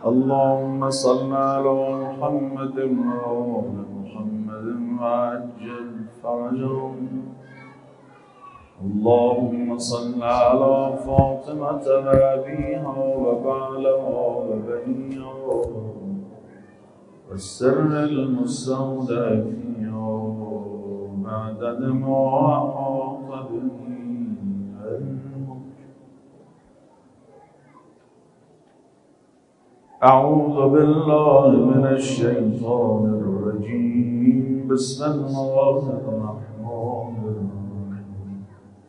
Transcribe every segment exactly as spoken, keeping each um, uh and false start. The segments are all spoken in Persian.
اللهم صل على محمد وآل محمد وعجل فرجهم. اللهم صل على فاطمة وأبيها وبعلها وبنيها والسر المستودع فيها بعدد ما أحاط به علمك. أعوذ بالله من الشيطان الرجيم. بسم الله الرحمن الرحيم.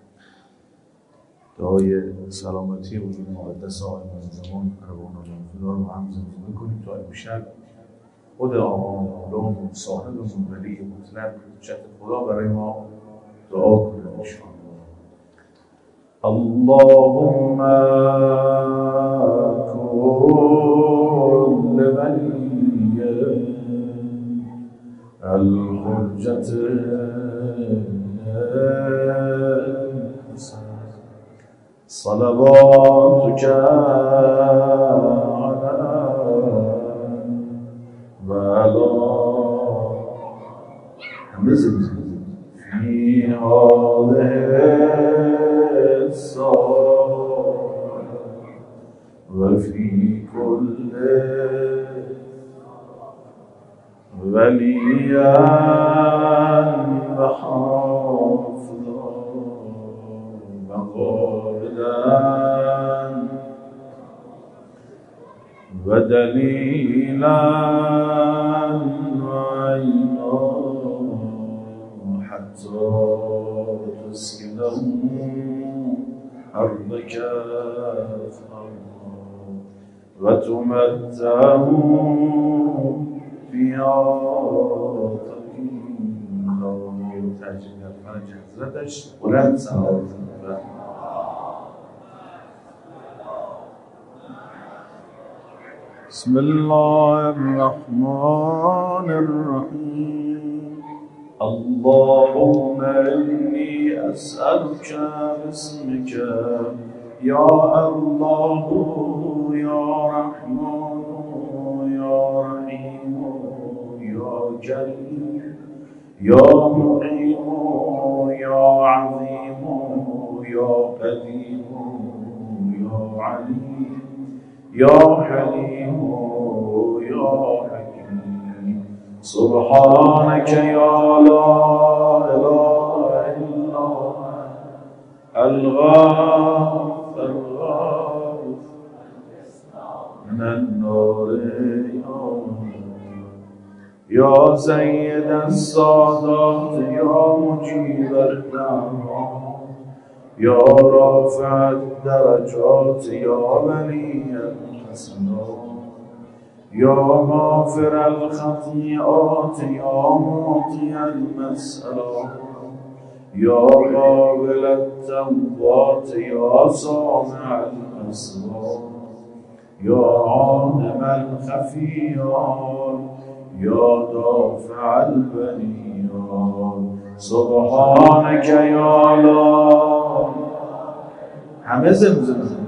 دعای سلامتی وجود مقدس آقای زمان ارواح نامفدار رو هم زندگی کنیم تا امشب خود آقا مولانا صاحبمون ولی مطلق حجت خدا برای ما دعا کنیم انشاءالله. اللهم كن لولي الحجة صلواتك وعلى في هذه الساعة وفي كل وليا وحافظا وقائدا ودليلا وعينا حتى تسكنهم أرضك وتمتعهم فيها طويلا. ترجمه فرج حضرتش بلند صلوات. بسم الله الرحمن الرحيم. اللهم إني أسألك باسمك يا الله يا رحمن يا رحيم يا جليل يا مقيم يا عظيم يا قديم يا عليم يا حليم يا حكيم. سبحانك يا لا إله إلا الغاث الغاث من النار يا سيد السادات يا مجيب الدعوات يا رافع الدرجات يا ولي الحسنات يا غافر الخطيئات يا معطي المسألات يا قابل التوبات يا سامع الأسرار يا عالم الخفيات يا دافع البليات. سبحانك يا لا همه زمزم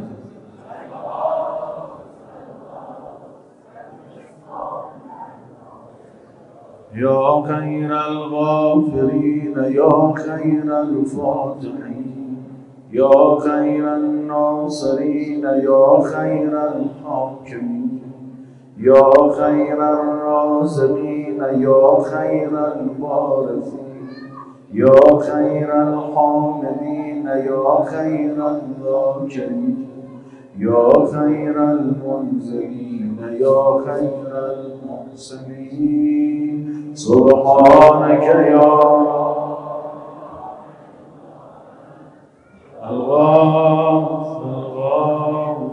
يا خير الغافرين يا خير الفاتحين يا خير الناصرين يا خير الحاكمين يا خير الرازقين يا خير الوارثين يا خير الحامدين يا خير الذاكرين يا خير المنزلين يا خير المحسنين. سبحانك يا الغاث الغاث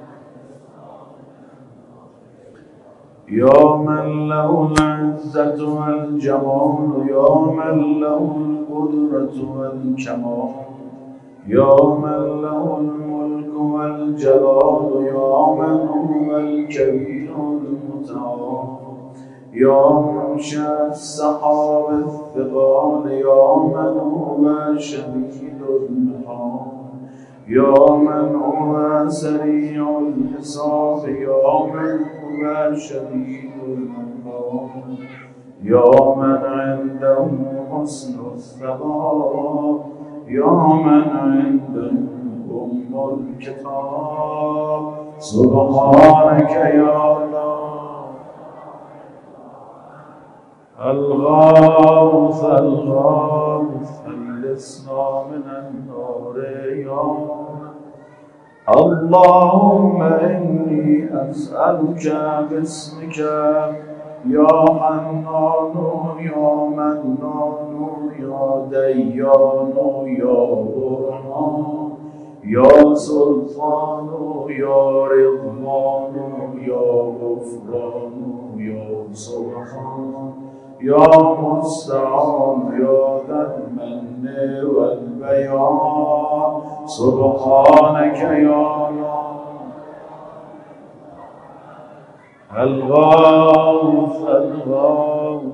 يا من له العزة والجمال يا من له القدرة والكمال يا من له الملك والجلال يا من هو الكبير المتعال يا منشأ السحاب الثقال يا من هو شديد المحال يا من هو سريع الحساب يا من وشديد المقام يا من عنده حسن الثبات يا من عنده أم الكتاب سبحانك يا الله الغوث الغوث خلصنا من النار يا اللهم إني أسألك باسمك يا حنان يا منان يا ديان يا برهان يا سلطان يا رضوان يا غفران يا سبحان يا مستعان يا ذا المن والبيان سبحانك يا الله الغوث الغوث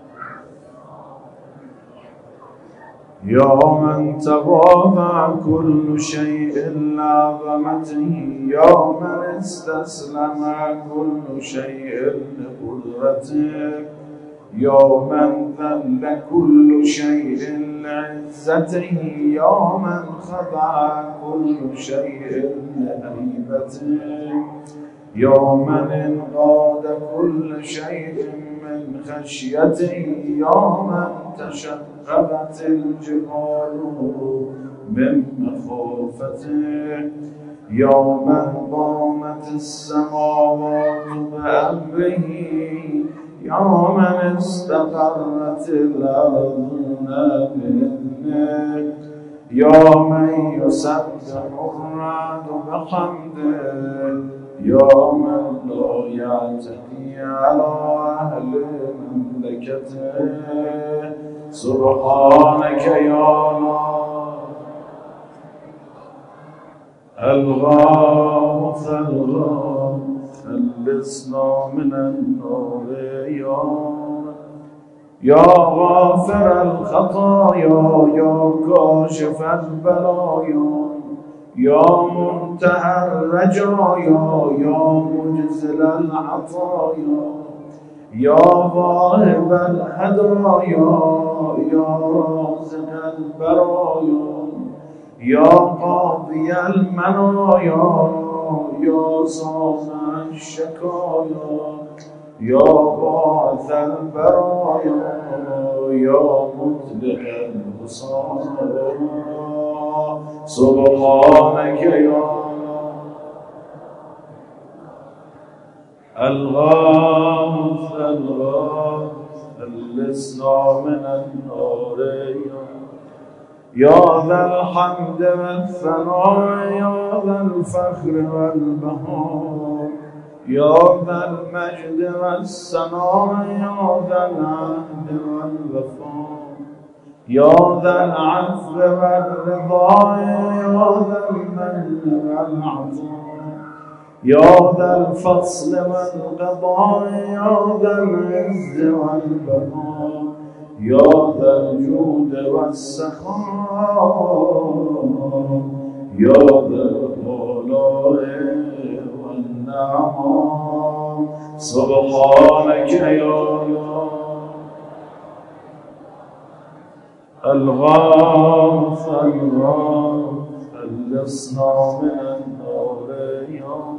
يا من تواضع كل شيء لعظمته يا من استسلم كل شيء لقدرتك يا من ذل كل شيء لعزته يا من خضع كل شيء لهيبته يا من انقاد كل شيء من خشيته يا من تشققت الجبال من مخافته يا من ضامت السماوات بأمره يا من استقرت الأرض بإذنه يا من يسبح الرعد بحمده يا من لا يعتدي على أهل مملكته سبحانك يا الله الغوث الغوث خلصنا من النار يا يا غافر الخطايا يا كاشف البلايا يا منتهى الرجايا يا مجزل العطايا يا واهب الهدايا يا رازق البرايا يا قاضي المنايا يا سامع الشكايا يا باعث البرايا يا مطلق البصارى سبحانك يا الغوث الغوث خلصنا من النار يا ذا الحمد والثناء يا ذا الفخر والبهاء يا ذا المجد والسناء يا ذا العهد والوفاء يا ذا العفو والرضا يا ذا المن والعطاء يا ذا الفصل والقضاء يا ذا العز والبقاء يا ذا الجود والسخاء يا ذا الآلاء والنعماء سبحانك يا الله الغوث الغوث خلصنا من النار يا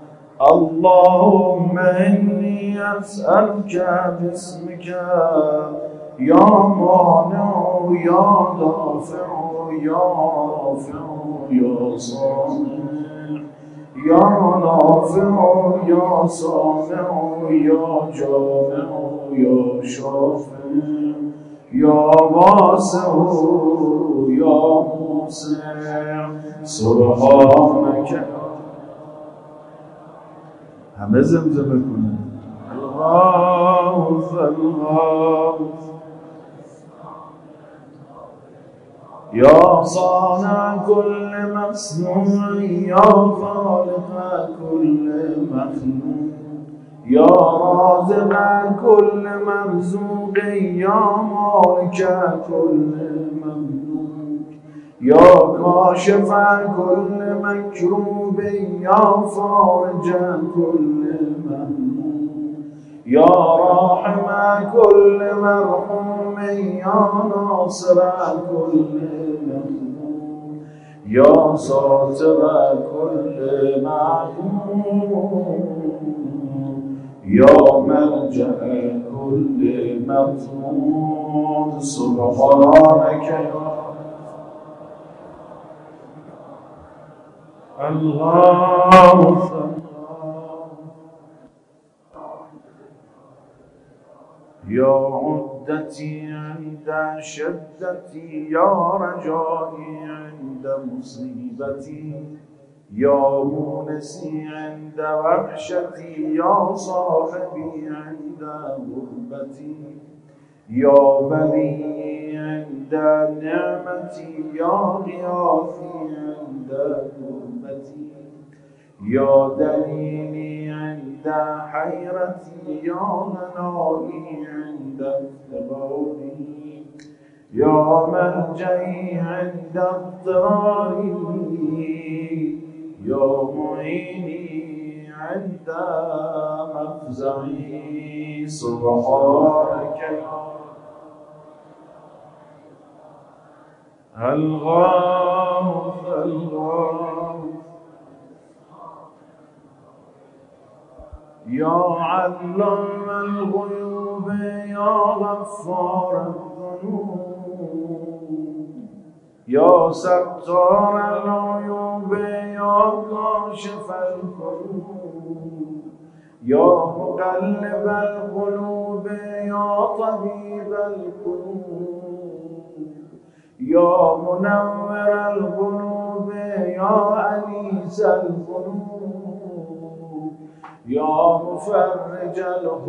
اللهم إني أسألك باسمك يا مانع يا دافع يا رافع يا صانع يا نافع يا سامع يا جامع يا شافع يا واسع يا موسع سبحانك همه زمزمه کنه الغوث الغوث يا صانع كل مصنوع يا خالق كل مخلوق يا رازق كل مرزوق يا مالك كل مملوك يا كاشف كل مكروب يا فارج كل مهموم يا راحم كل مرحوم يا ناصر كل مخدوم يا ساتر كل معلوم يا ملجأ كل مظلوم سبحانك يا الله يا عدتي عند شدتي يا رجائي عند مصيبتي يا مونسي عند وحشتي يا صاحبي عند غربتي يا ولي عند نعمتي يا غياثي عند كربتي يا دليلي عند حيرتي يا منائي عند افتقاري يا ملجئي عند اضطراري يا معيني عند مفزعي سبحانك يا الغوث الغوث يا علام الغيوب يا غفار الذنوب يا ستار العيوب يا كاشف الكروب يا مقلب القلوب يا طبيب القلوب يا منور القلوب يا أنيس القلوب يا مفرج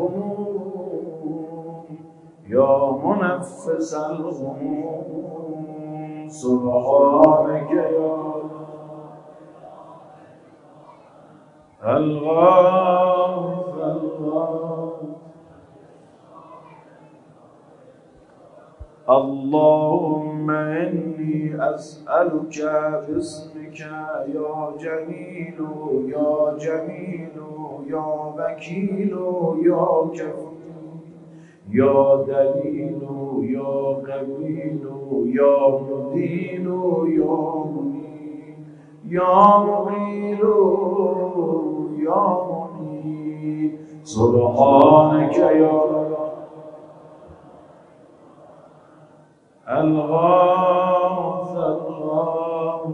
الهموم يا منفس الغموم سبحانك يا الغوث الغوث اللهم إني أسألك باسمك يا جليل يا جميل يا وكيل يا كفيل يا دليل يا قبيل يا مدين يا منيب يا مغيل يا مغيب سبحانك يا الغوث الغوث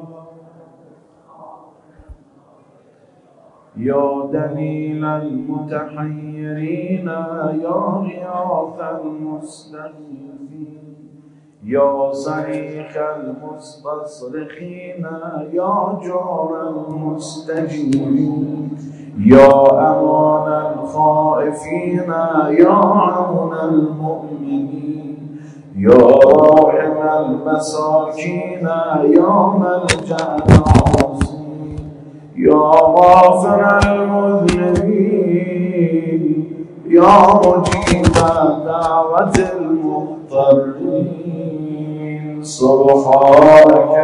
يا دليل المتحيرين يا غياث المستغيثين يا صريخ المستصرخين يا جار المستجيبين يا أمان الخائفين يا عون المؤمنين يا راحم المساكين يا ملجأ العاصين يا غافر المذنبين يا مجيب دعوة المضطرين سبحانك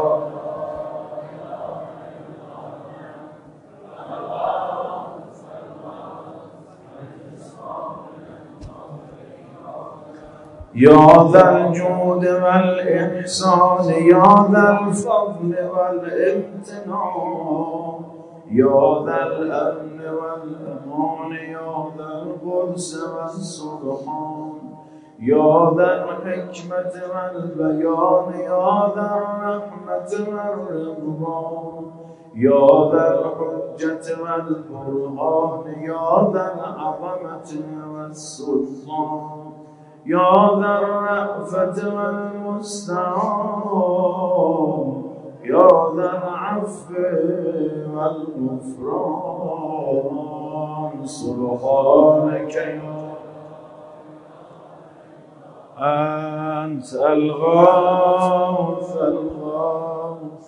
يا ذا الجود والإحسان يا ذا الفضل والامتنان يا ذا الأمن والأمان يا ذا القدس والسبحان يا ذا الحكمة والبيان يا ذا الرحمة والرضوان يا ذا الحجة والبرهان يا ذا العظمة والسلطان يا ذا الرأفة والمستعان يا ذا العفو والغفران سبحانك أنت الغوث الغوث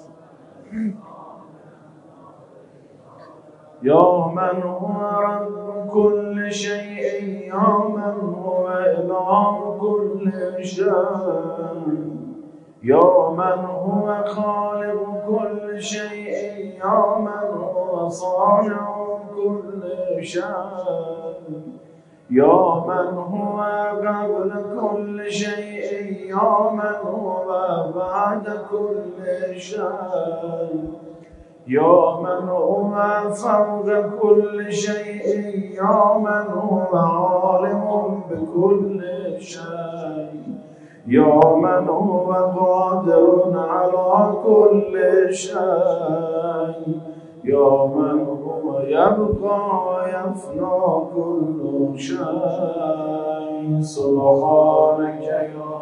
يا من هو رب كل شيء يا من هو إله كل شيء يا من هو خالق كل شيء يا من هو صانع كل شيء يا من هو قبل كل شيء يا من هو بعد كل شيء يا من هو فوق كل شيء يا من هو عالم بكل شيء يا من هو قادر على كل شيء يا من هو يبقى يفنى كل شيء سبحانك يا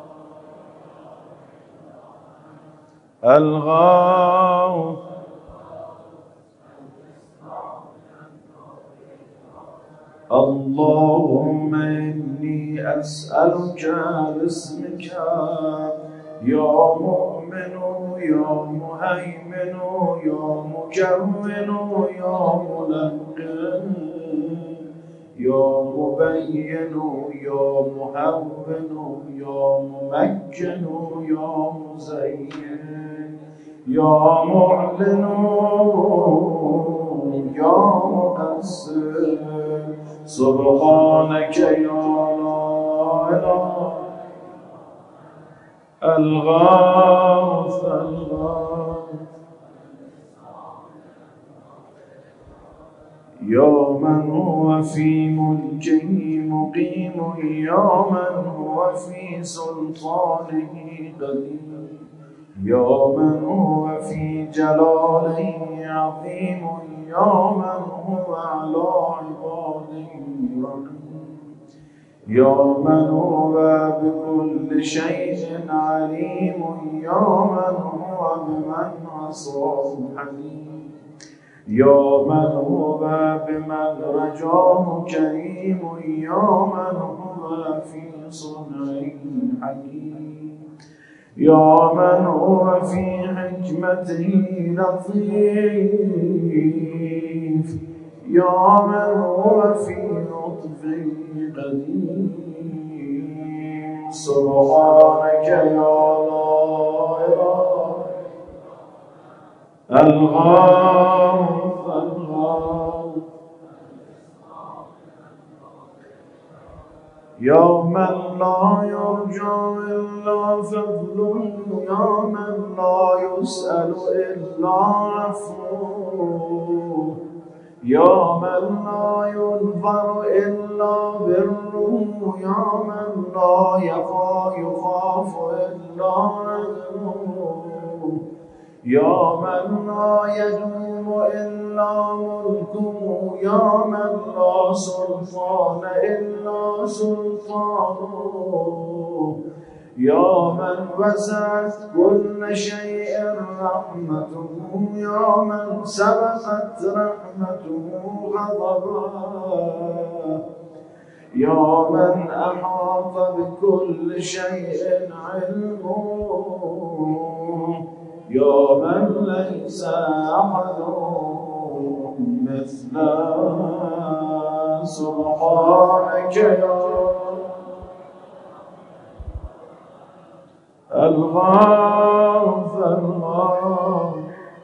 الغوث اللهم إني أسألك باسمك يا مؤمن يا مهيمن يا مكون يا ملقن يا مبين يا مهون يا ممكن يا مزين يا معلن يا مقصر سبحانك يا لا إله الغوث الغوث يا من هو في ملكه مقيم يا من هو في سلطانه قدير يا من هو في جلاله عظيم يا من هو على عباده رقيب يا من هو بكل شيء عليم يا من هو بمن عصاه حليم يا من هو بمن رجاه كريم يا من هو في صنعه حكيم يا من هو في حكمته لطيف يا من هو في لطفه قدير سبحانك يا لا إله الغوث الغوث يا من لا يرجى إلا فضله يا من لا يسأل إلا عفوه يا من لا ينظر إلا بره يا من لا يخاف إلا عدله يا من لا يدوم إلا ملكه يا من لا سلطان إلا سلطانه يا من وسعت كل شيء رحمته يا من سبقت رحمته غضبه يا من أحاط بكل شيء علمه يا من ليس أحد مثله سبحانك يا الغوث الغوث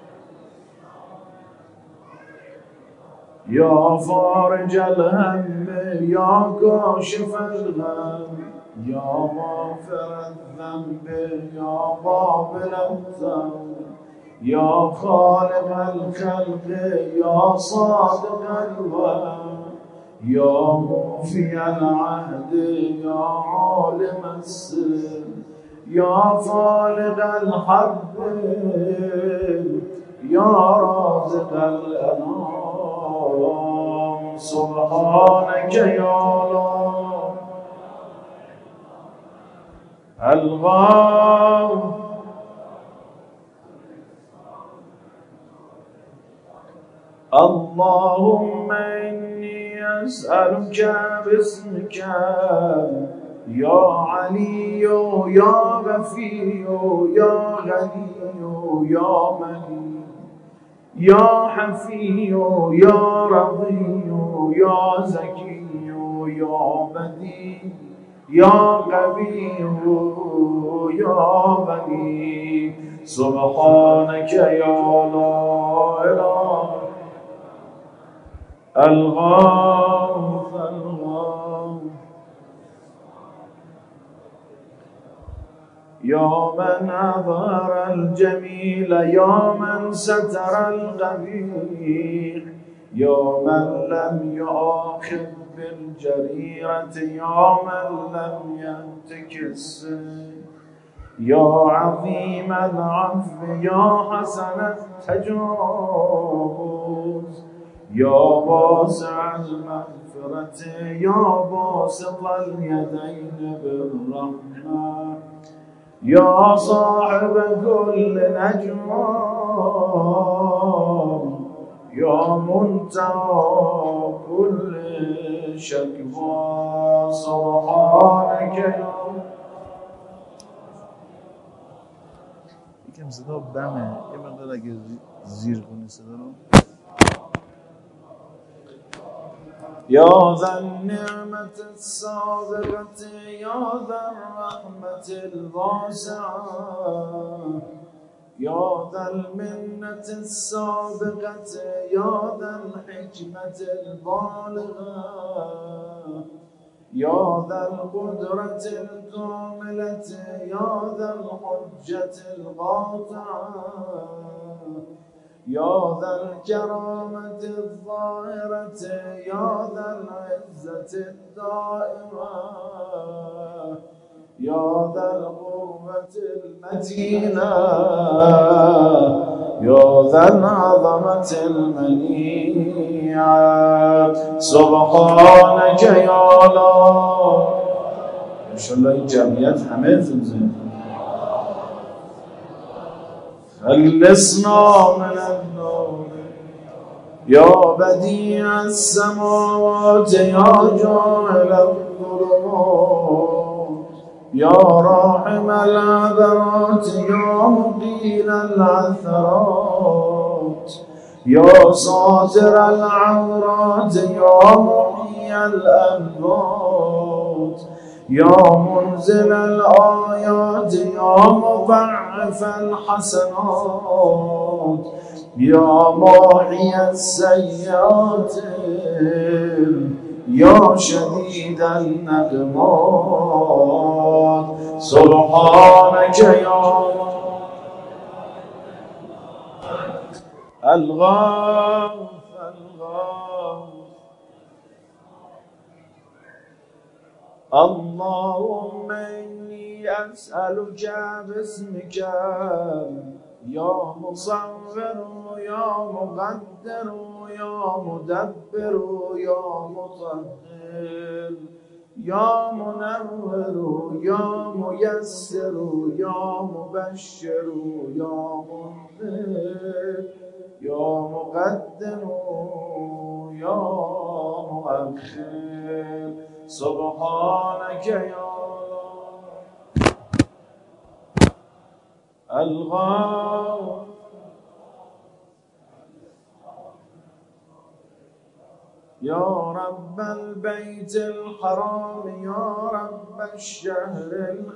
يا فارج الهم يا كاشف الغم يا غافر الذنب يا قابل التوب يا خالق الخلق يا صادق الوعد يا موفي العهد يا عالم السر يا فالق الحب يا رازق الأنام سبحانك يا الله الغوث اللهم إني أسألك باسمك يا علي يا غفي يا غني يا مني يا حفي يا رضي يا زكي يا بديع يا قوي يا بني سبحانك يا لا إله الغوث الغوث يا من أظهر الجميل يا من ستر القبيح يا من لم يؤاخذ بالجريرة يا من لم يهتك السيف يا عظيم العفو يا حسن التجاوز يا واسع المغفرة يا باسط اليدين بالرحمة يا صاحب كل نجوى يا منتهى كل شكوى سبحانك يا یکم صدا بمه یه مقدار اگه زیر کنی صدا رو يا ذا النعمة السابقة يا ذا الرحمة الواسعة يا ذا المنة السابقة يا ذا الحكمة البالغة يا ذا القدرة الكاملة يا ذا الحجة القاطعة يا ذا الكرامة الظاهرة يا ذا العزة الدائمة يا ذا القوة المتينة يا ذا العظمة المنيعة سبحانك يا الله ان شاء الله این جمعیت همه تنزل خلصنا من النار يا بديع السماوات يا جاعل الظلمات يا راحم العذرات يا مقيل العثرات يا ساتر العورات يا محيي الأموات يا منزل الآيات يا مضاعف الحسنات يا ماحي السيئات يا شديد النقمات سبحانك يا الغوث الغوث اللهم إني أسألك باسمك يا مصور يا مقدر يا مدبر يا مطهر يا منور يا ميسر يا مبشر يا منذر يا مقدم يا مؤخر سبحانك يا الغوث يا رب البيت الحرام يا رب الشهر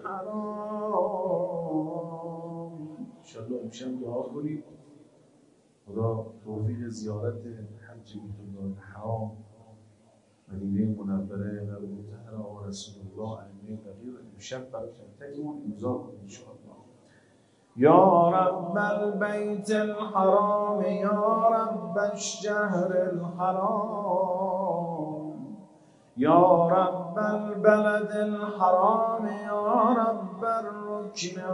الحرام انشاءالله امشب دعا کنید خدا توفیق زیارت حج بیت الله الحرام مدینه منوره و مطهره و رسول الله ائمه بقیه امشب برای تکتون امضا کنید انشاءالله يا رب البيت الحرام يا رب الشهر الحرام يا رب البلد الحرام يا رب الركن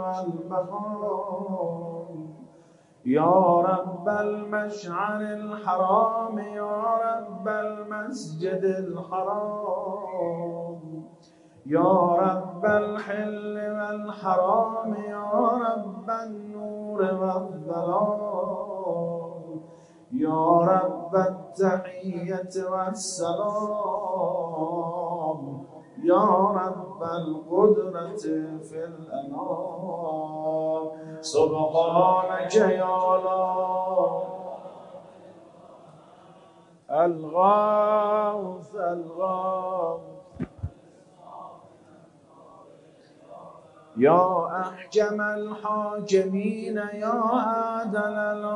والمقام يا رب المشعر الحرام يا رب المسجد الحرام يا رب الحل والحرام يا رب النور والظلام يا رب التحية والسلام يا رب القدرة في الأنام سبحانك يا الله الغوث الغوث يا أحكم الحاكمين يا عادل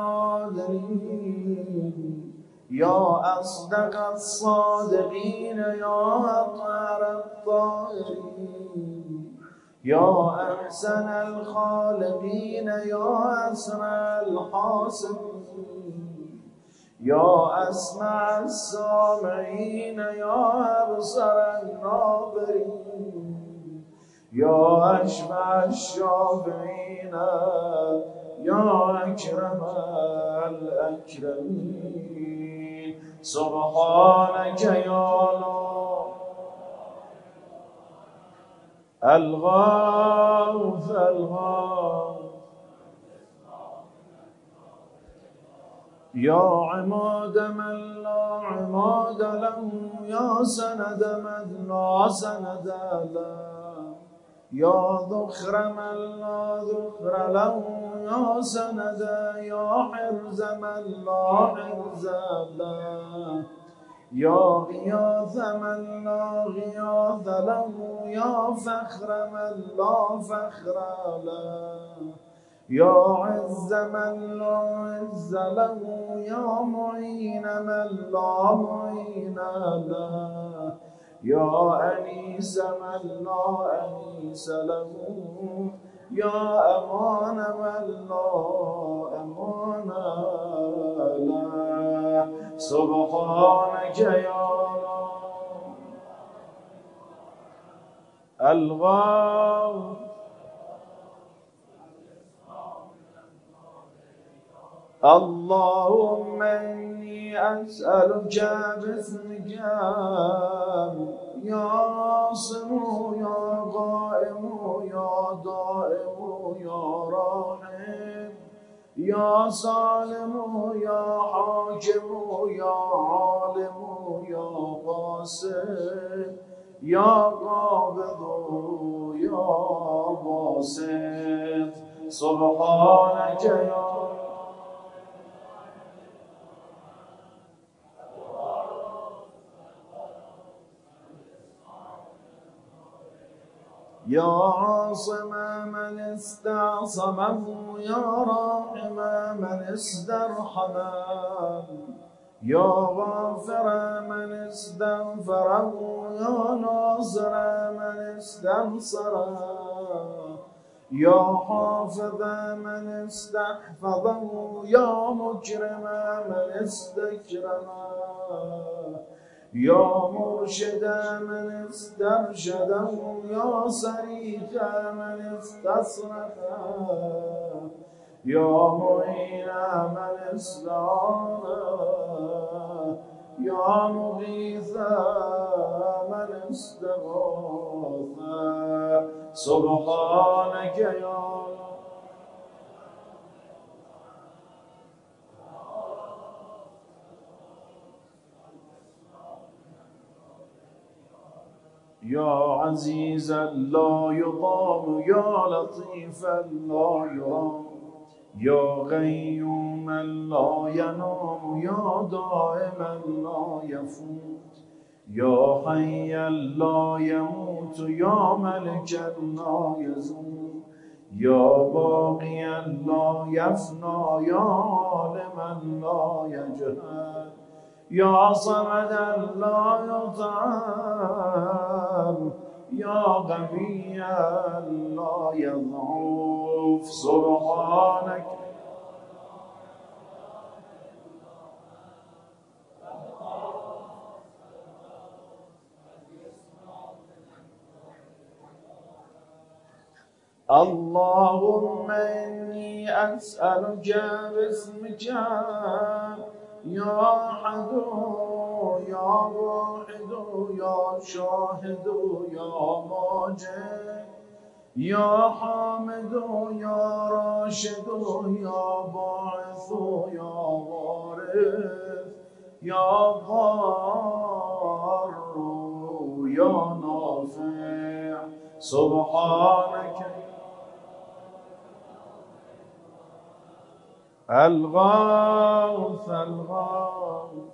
العادلين يا أصدق الصادقين يا أطهر الطاهرين يا أحسن الخالقين يا أسرع الحاسبين يا أسمع السامعين يا أبصر الناظرين يا أشفع الشافعين يا أكرم الأكرمين سبحانك يا الله الغوث الغوث يا عماد من لا عماد له يا سند من لا سند له يا ذخر من لا ذخر له يا سند يا حرز من لا حرز له يا غياث من لا غياث له يا فخر من لا فخر له يا عز من لا عز له يا معين من لا معين له يا أنيس من لا أنيس له يا أمان من لا أمان له سبحانك يا الله الغوث اللهم إني أسألك باسمك يا عاصم يا قائم يا دائم يا راحم يا سالم يا حاكم يا عالم يا قاسم يا قابض يا باسط سبحانك يا يا عاصم من استعصمه يا راحم من استرحمه يا غافر من استغفره يا ناصر من استنصره يا حافظ من استحفظه يا مكرم من استكرمه يا مرشد من استرشده يا صريخ من استصرخه يا معين من استعانه يا مغيث من استغاثه سبحانك يا الله يا عزيزا لا يضام يا لطيفا لا يرام يا غيوما لا ينام يا دائما لا يفوت يا حيا لا يموت يا ملكا لا يزول يا باقيا لا يفنى يا عالما لا يجهل يا صمدا لا يطعم يا غنيا لا يضعف سبحانك اللهم إني أسألك باسمك يا أحد يا واحد يا شاهد يا ماجد يا حامد يا راشد يا باعث يا وارث يا ضار يا نافع سبحانك الغوث الغوث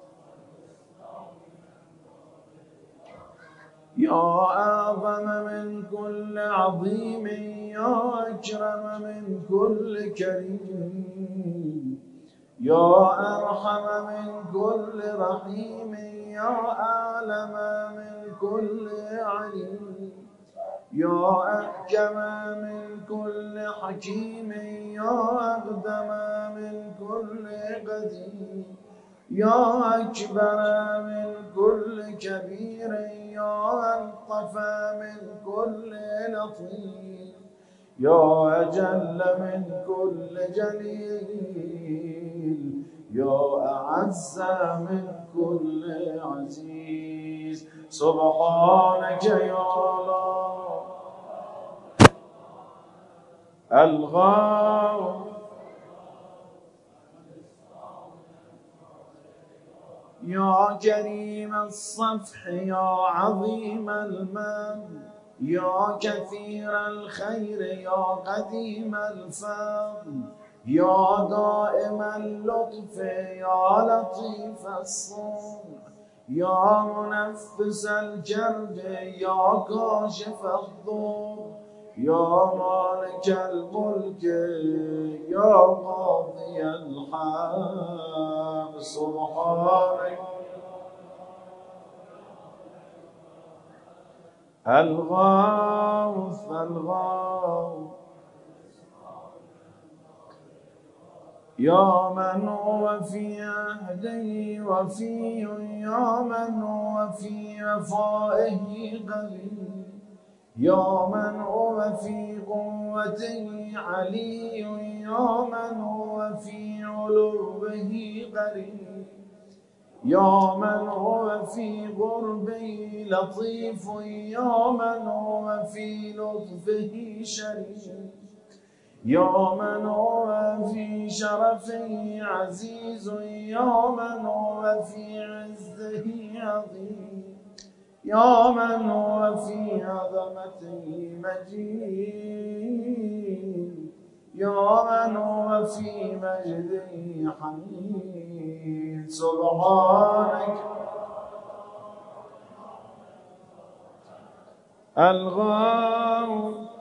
يا أعظم من كل عظيم يا أكرم من كل كريم يا أرحم من كل رحيم يا أعلم من كل عليم يا أحكم من كل حكيم يا أقدم من كل قدير يا أكبر من كل كبير يا ألطف من كل لطيف يا أجل من كل جليل يا أعز من كل عزيز سبحانك يا الله الغاو يا كريم الصفح يا عظيم المن يا كثير الخير يا قديم الفضل يا دائم اللطف يا لطيف الصنع يا منفس الكرب يا كاشف الضر يا مالك الملك يا قاضي الحق سبحانك الغوث الغوث يا من هو في عهده وفي يا من هو في وفائه قريب يا من هو في قوته علي يا من هو في علوه قريب يا من هو في قربه لطيف يا من هو في لطفه شريف يا من هو في شرفه عزيز يا من هو في عزه عظيم يا من هو في عظمته مجيد يا من هو في مجده حميد سبحانك الغوث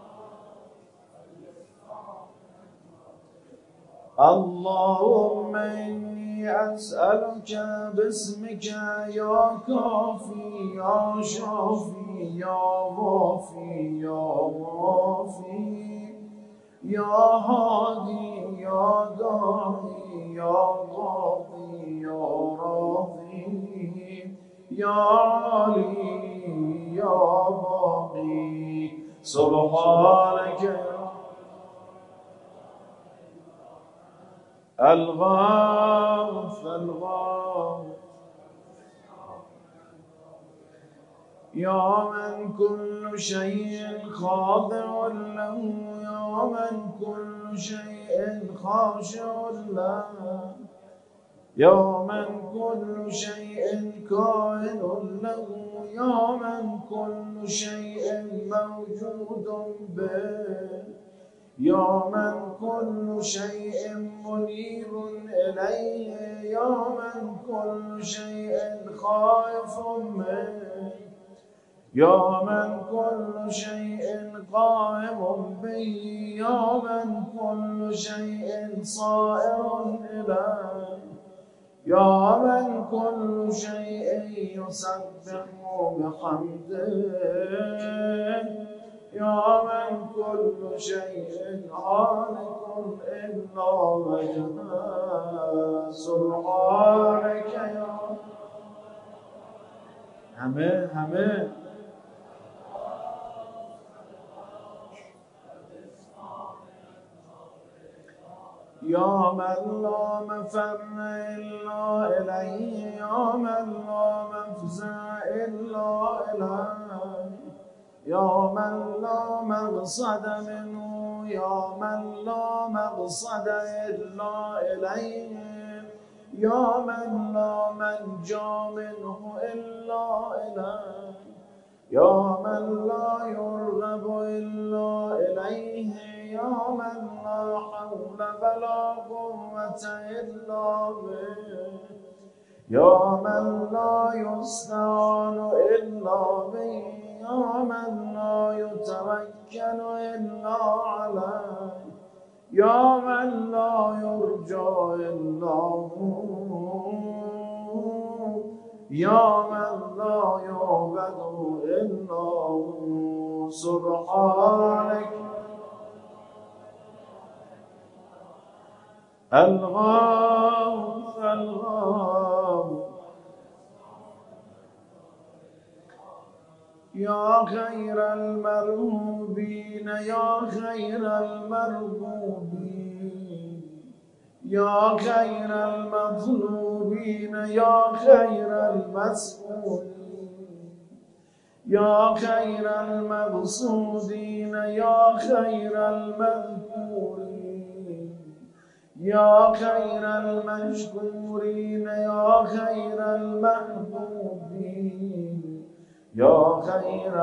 اللهم إني أسألك باسمك يا كافي يا شافي يا وافي يا وافي يا هادي يا داعي يا قاضي يا راضي يا علي يا باقي سبحانك يا الغوث الغوث يا من كل شيء خاضع له يا من كل شيء خاشع له يا من كل شيء كائن له يا من كل شيء موجود به يا من كل شيء منيب إليه يا من كل شيء خائف منه يا من كل شيء قائم به يا من كل شيء صائر إليه يا من كل شيء يسبح بحمده يا من كل شيء هالك إلا وجهه سبحانك يا همه همه يا من لا مفر إلا إليه يا من لا مفزع إلا إليه يا من لا مقصد منه يا من لا مقصد إلا إليه يا من لا منجا منه إلا إليه يا من لا يرغب إلا إليه يا من لا حول ولا قوة إلا به يا من لا يستعان إلا به يا من لا يتوكل إلا عليه يا من لا يرجى إلا هو يا من لا يعبد إلا هو سبحانك الغوث الغوث يا خير المرهوبين يا خير المرغوبين يا خير المطلوبين يا خير المسؤولين يا خير المقصودين يا خير المذكورين يا خير المشكورين يا خير المحبوبين يا خير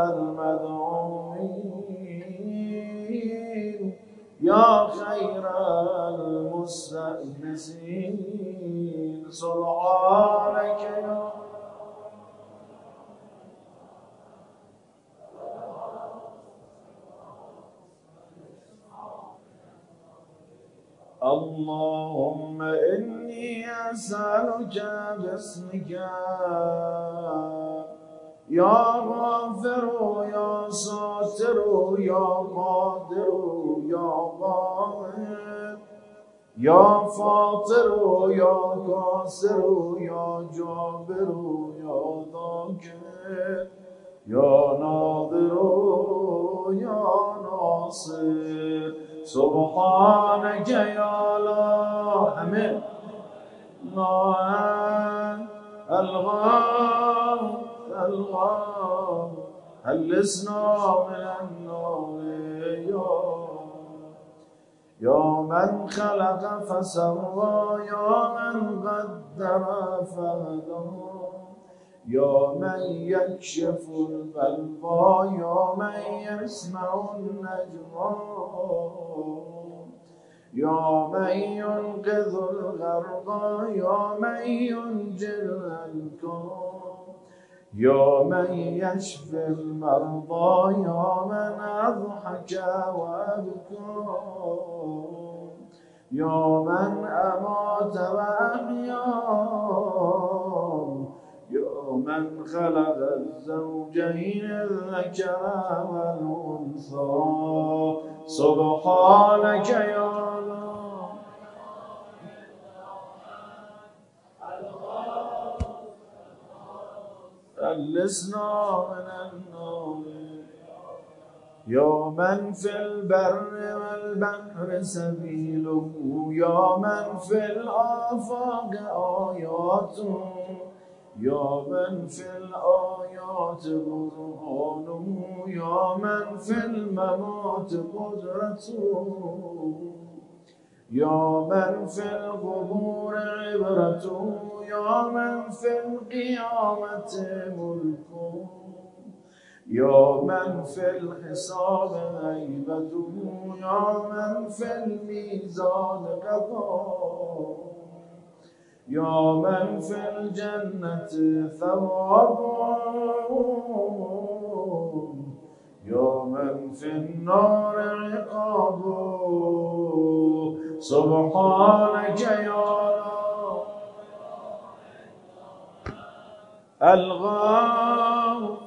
المدعوين يا خير المستأنسين سبحانك يا اللهم إني أسألك باسمك يا غافر يا ساتر يا قادر يا قاهر يا فاطر يا كاسر يا جابر يا ذاكر يا ناظر يا ناصر سبحانك يا لا أمين لا الغام الغام هلسنا من النار يا من خلق فسوى يا من قدر فهدى يا من يكشف البلوى يا من يسمع النجوى يا من ينقذ الغرقى يا من ينجي الهلكى يا من يشفي المرضى يا من أضحك وأبكى يا من أمات وأحيا يا من خلق الزوجين الذكر والأنثى سبحانك يا الله خلصنا من النار يا من في البر والبحر سبيله يا من في الآفاق آياته يا من في الآيات برهانه يا من في الممات قدرته يا من في القبور عبرته يا من في القيامة ملكه يا من في الحساب هيبته يا من في الميزان قضاء يا من في الجنة ثوابه يا من في النار عقابه سبحانك يا الغاو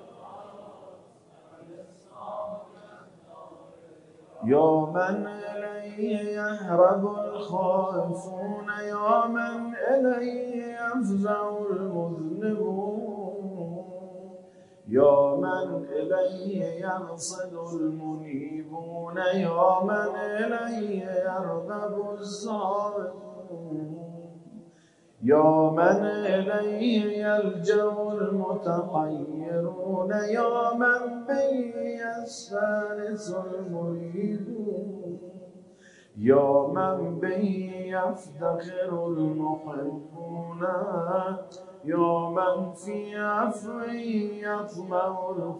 يا من إليه يهرب الخائفون يا من إليه يفزع المذنبون يا من إليه يغسل المنيبون يا من إليه يرغب الصائمون يا من إليه يلجأ المتحيرون يا من به يستانس المريدون يا من به يفتخر المحبون يا من في عفوه يطمع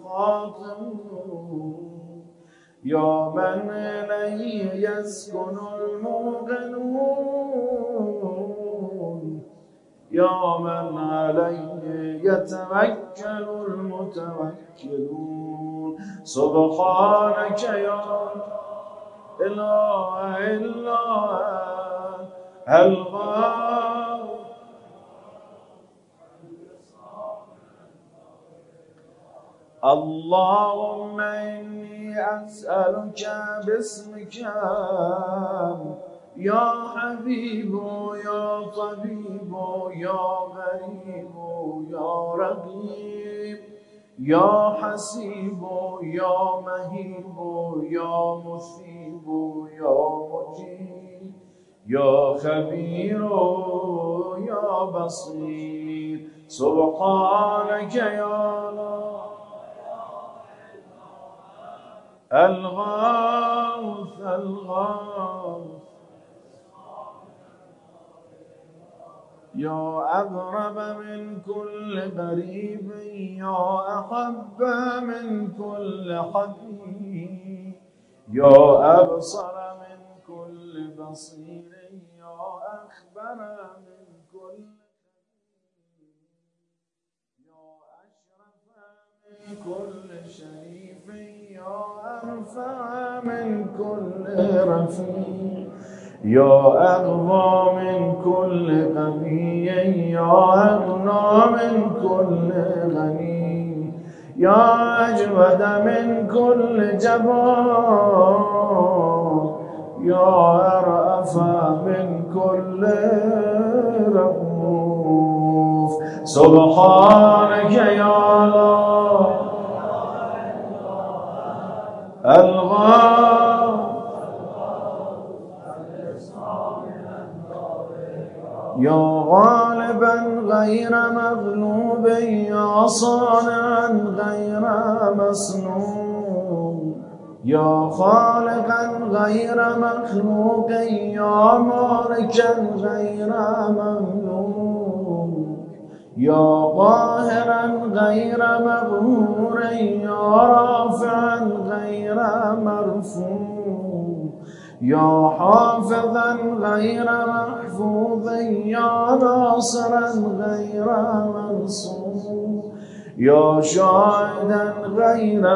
الخاطئون يا من إليه يسكن الموقنون يا من عليه يتوكل المتوكلون سبحانك يا إله إلا الغاو اللهم إني أسألك باسمك يا حبيب يا طبيب يا غريب يا رقيب يا حسيب يا مهيب يا مثيب يا مجيب يا خبير يا بصير سبحانك يا الله الغوث الغوث يا أقرب من كل قريب يا أحب من كل حبيب يا أبصر من كل بصير يا أخبر من كل يا أشرف من كل شريف يا أرفع من كل رفيع يا أغنى من كل غني يا أغنى من كل غني يا أجود من كل جبار يا أرأف من كل رؤوف سبحانك يا الله الغار يا غالبا غير مغلوب يا صانعا غير مسنون يا خالقا غير مخلوق يا مالكا غير مملوك يا قاهرا غير مقهور يا رافعا غير مرفوع يا حافظا غير محفوظ يا ناصرا غير منصور يا شاهدا غير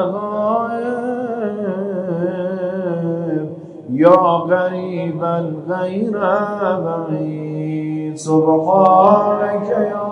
غائب يا غريبا غير بعيد سبحانك يا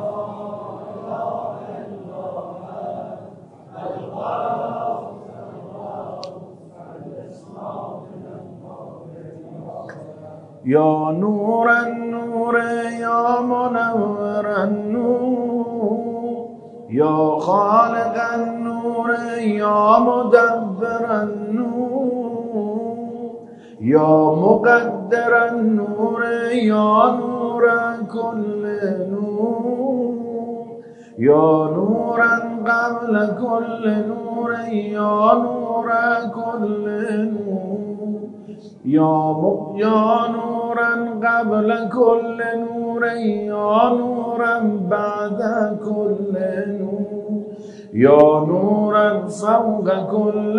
يا نور النور يا منور النور يا خالق النور يا مدبر النور يا مقدر النور يا نور كل نور يا نورا قبل كل نور يا نور كل نور يا يا نورا قبل كل نور يا نورا بعد كل نور يا نورا فوق كل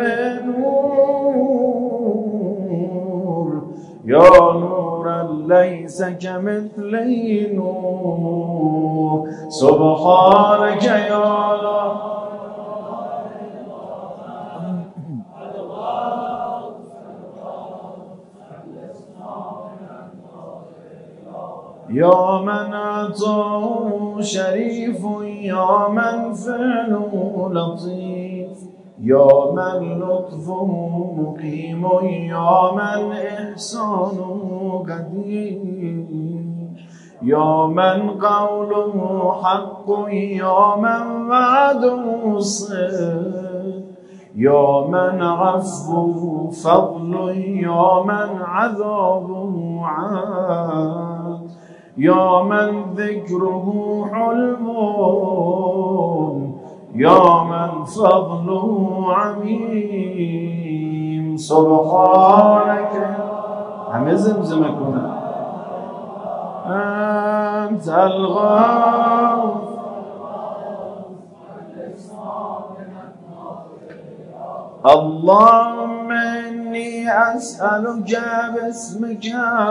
نور يا نورا ليس كمثله نور سبحانك يا الله يا من عطاه شريف يا من فعله لطيف يا من لطفه مقيم يا من إحسانه قدير يا من قوله حق يا من وعده صدق يا من عفوه فضل يا من عذابه عاد يا من ذكره حلم يا من فضله عميم سبحانك همه زمزمه کنه أنت الغوث اللهم إني أسألك باسمك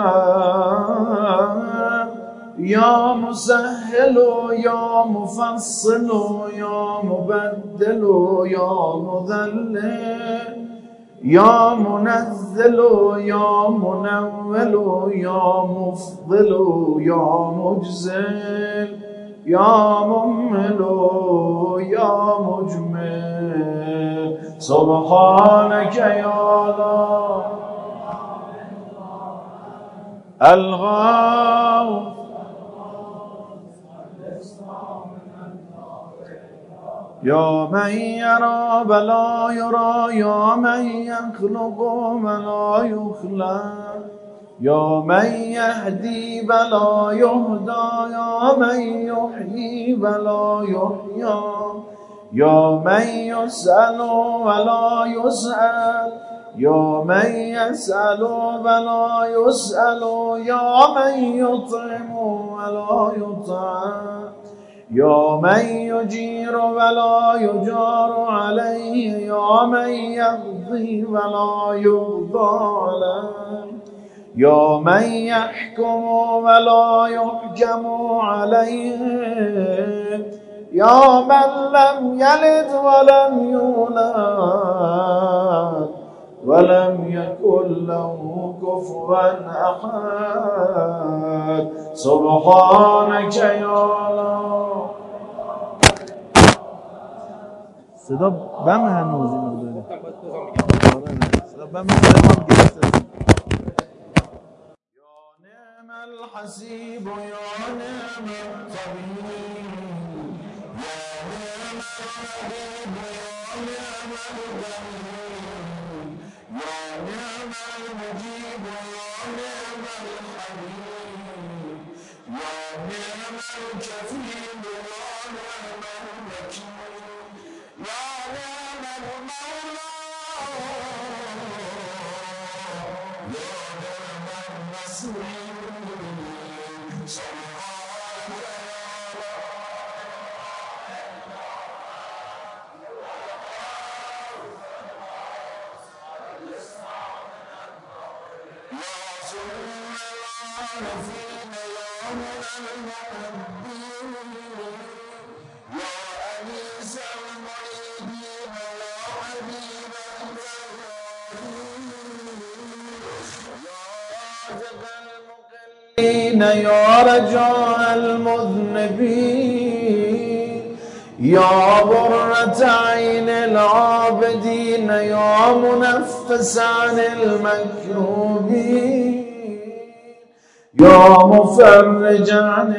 يا مسهل يا مفصل يا مبدل يا مذلل يا منزل يا منول يا مفضل يا مجزل يا ممل يا مجمل سبحانك يا الله الغوث يا من يرى ولا يرى يا من يخلق ولا يخلق يا من يهدي ولا يهدى يا من يحيي ولا يحيى يا من يسأل ولا يسأل يا من يسأل ولا يسأل يا من يطعم ولا يطعم يا من يجير ولا يجار عليه يا من يقضي ولا يقضى عليه يا من يحكم ولا يحكم عليه يا من لم يلد ولم يولد ولم يكن له كفوا أحد سبحانك يا الله. صدا بم هنوز این مقداری صدا بم هم گرفته. يا نعم الحسيب يا نعم الطبيب يا نعم الحبيب يا نعم الدليل يا نعم المجيب يا نعم الحبيب يا نعم الكفيل يا نعم الوكيل يا نعم المولى يا نعم النصير يا رجاء المذنبين يا برة عين العابدين يا منفس عن المكروبين يا مفرج عن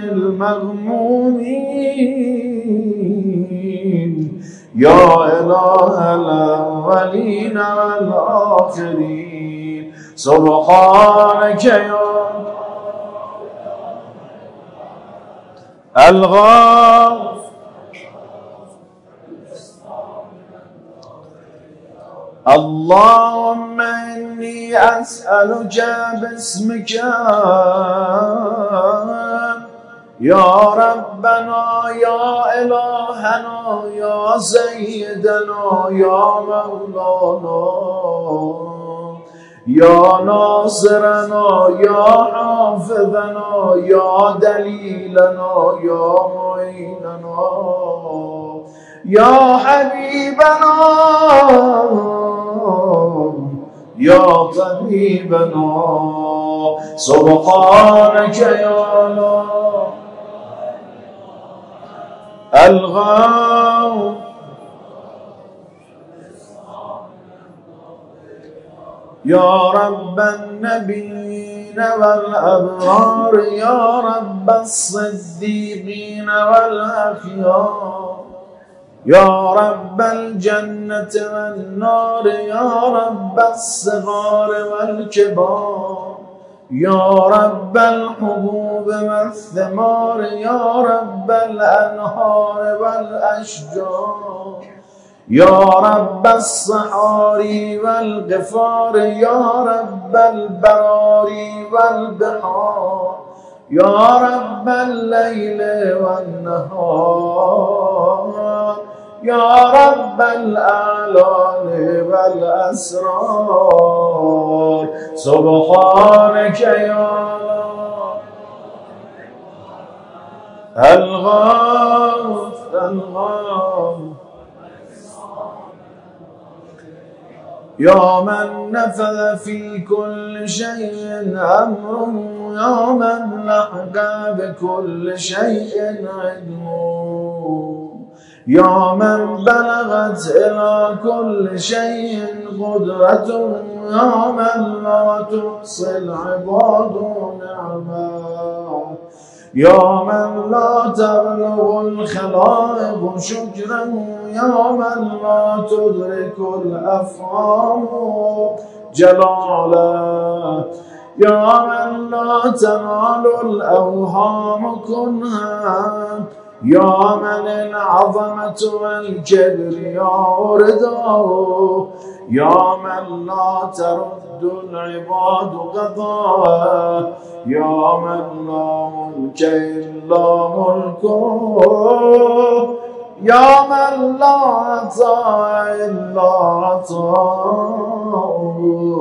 المغمومين يا إله الأولين والآخرين سبحانك يا الغوث اللهم إني أسألك باسمك يا ربنا يا إلهنا يا سيدنا يا مولانا يا ناصرنا يا حافظنا يا دليلنا يا معيننا يا حبيبنا يا طبيبنا سبحانك يا الله الغوث يا رب النبيين والأبرار يا رب الصديقين والأخيار يا رب الجنة والنار يا رب الصغار والكبار يا رب الحبوب والثمار يا رب الأنهار والأشجار يا رب الصحاري والغفار يا رب البراري والبحار يا رب الليل والنهار يا رب الأعلام والأسرار سبحانك يا الله الغوث الغوث يا من نفذ في كل شيء أمره يا من لحق بكل شيء علمه يا من بلغت إلى كل شيء قدرته يا من لا تحصي العباد نعمه يا من لا تبلغ الخلائق شكره يا من لا تدرك الأفهام جلاله يا من لا تنال الأوهام كنها يا من العظمة والكبرياء رداه يا من لا ترد العباد قضاءه يا من لا ملك إلا ملكه يا من لا عطاء إلا عطاؤه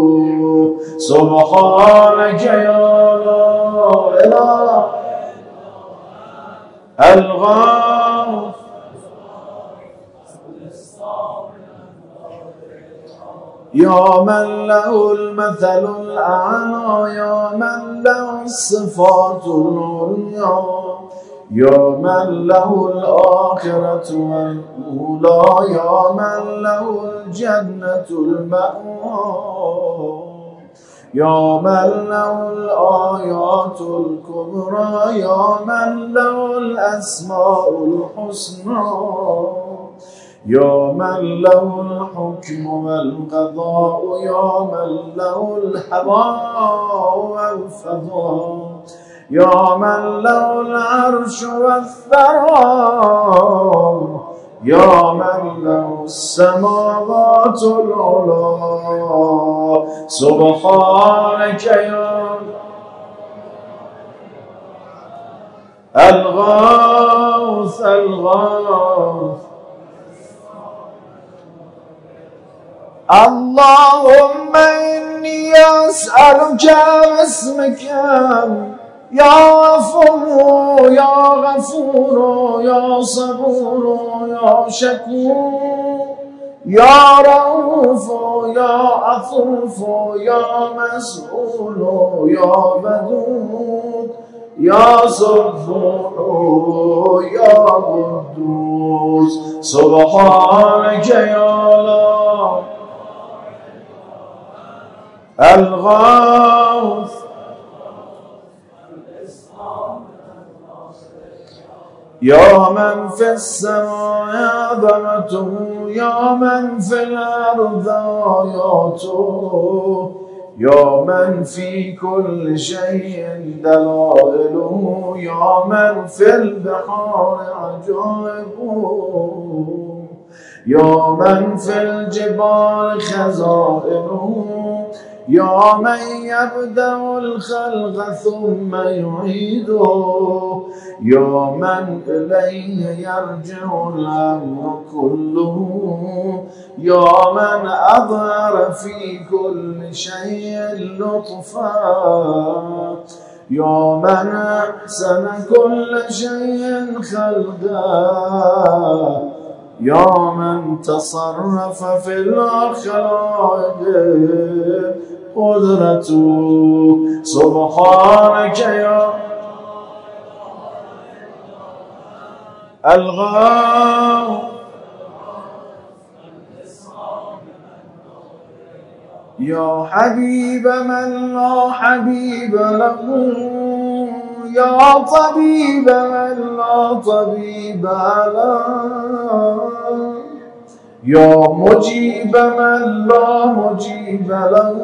سبحانك يا لا إله الغوث يا من له المثل الأعلى يا من له الصفات العليا يا من له الآخرة والأولى يا من له الجنة المأوى يا من له الآيات الكبرى يا من له الأسماء الحسنى يا من له الحكم والقضاء يا من له الحواء والفضاء يا من له العرش والثرى يا من له السماوات العلى سبحانك يا الغوث الغوث اللهم إني أسألك باسمك يا غفور يا غفور يا صبور يا شكور يا رؤوف يا عطوف يا مسؤول يا ودود يا صبور يا قدوس سبحانك يا الله الغوث يا من في السماء عظمته يا من في الأرض آياته يا من في كل شيء دلائله يا من في البحار عجائبه يا من في الجبال خزائنه يا من يبدأ الخلق ثم يعيده يا من إليه يرجع الأمر كله يا من أظهر في كل شيء لطفا يا من أحسن كل شيء خلقا يا من تصرف في الخلائق قدرته سبحانك يا الغوث يا حبيب من لا حبيب له يا طبيب من لا طبيب له يا مجيب من لا مجيب له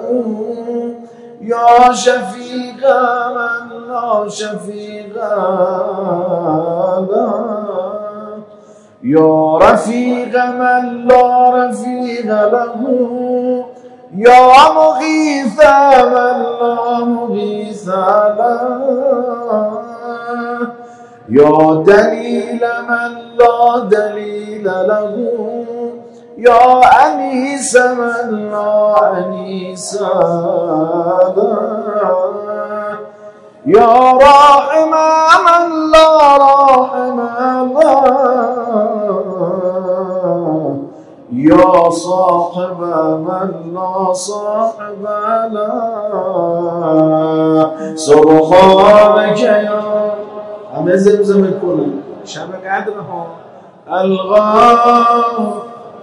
يا شفيق من لا شفيق له يا رفيق من لا رفيق له يا مغيث من لا مغيث له يا دليل من لا دليل له يا أنيس من لا أنيس له يا راحم من لا راحم له يا صاحب من لا صاحب له سبحانك يا همه زمزم کنن شب قدر ها الغاو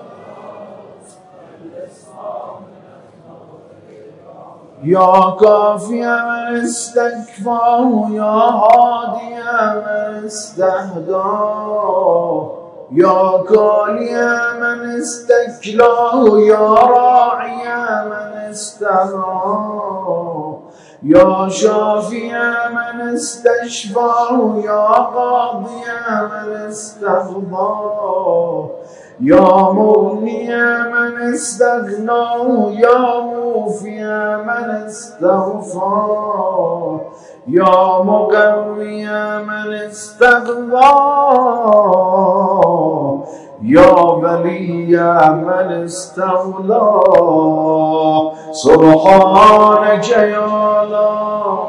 يا كافي من استكفاه يا هادي من استهداه يا كالي من استكلاه يا راعي من استرعاه يا شافي من استشفاه يا قاضي من استقضاه يا مغني من استغناه يا موفي من استوفاه يا مقوي من استغناه يا ولي من استولاه سبحانك يا الله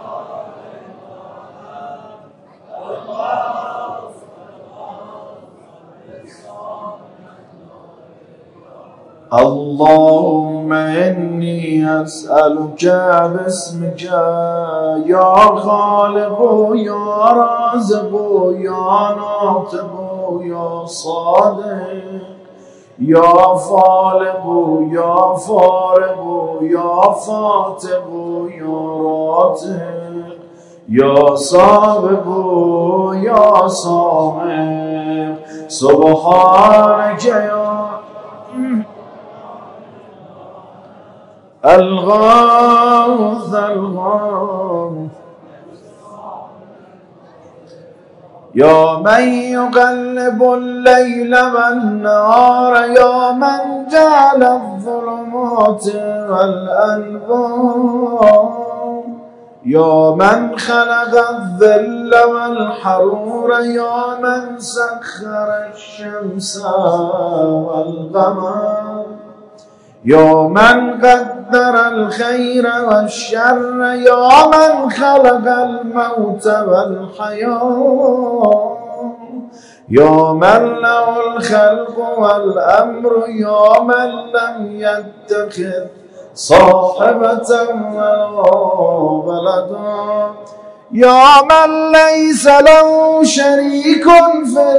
اللهم إني أسألك باسمك يا خالق يا رازق يا ناطق يا صادق يا فالق يا فارق يا فاتق يا راتق يا سابق يا سامق سبحانك يا الغوث الغوث يا من يقلب الليل والنهار يا من جعل الظلمات والأنوار يا من خلق الظل والحرور يا من سخر الشمس والقمر يا من قدر الخير والشر يا من خلق الموت والحياة يا من له الخلق والأمر يا من لم يتخذ صاحبة ولا ولدا يا من ليس له شريك في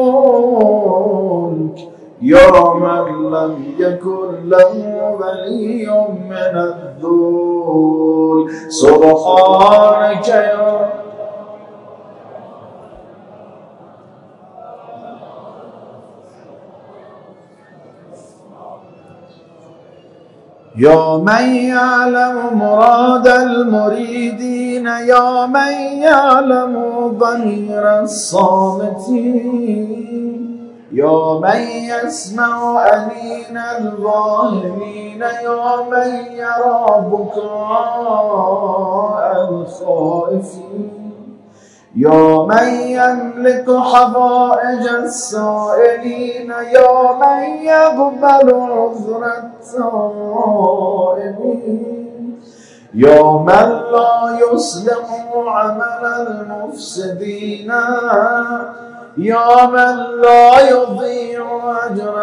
الملك يا من لم يكن له ولي من الذل سبحانك يا يا من يعلم مراد المريدين يا من يعلم ضمير الصامتين يا من يسمع أنين الظالمين يا من يرى بكاء الخائفين يا من يملك حوائج السائلين يا من يقبل عذر التائبين يا من لا يصلح عمل المفسدين يا من لا يضيع أجر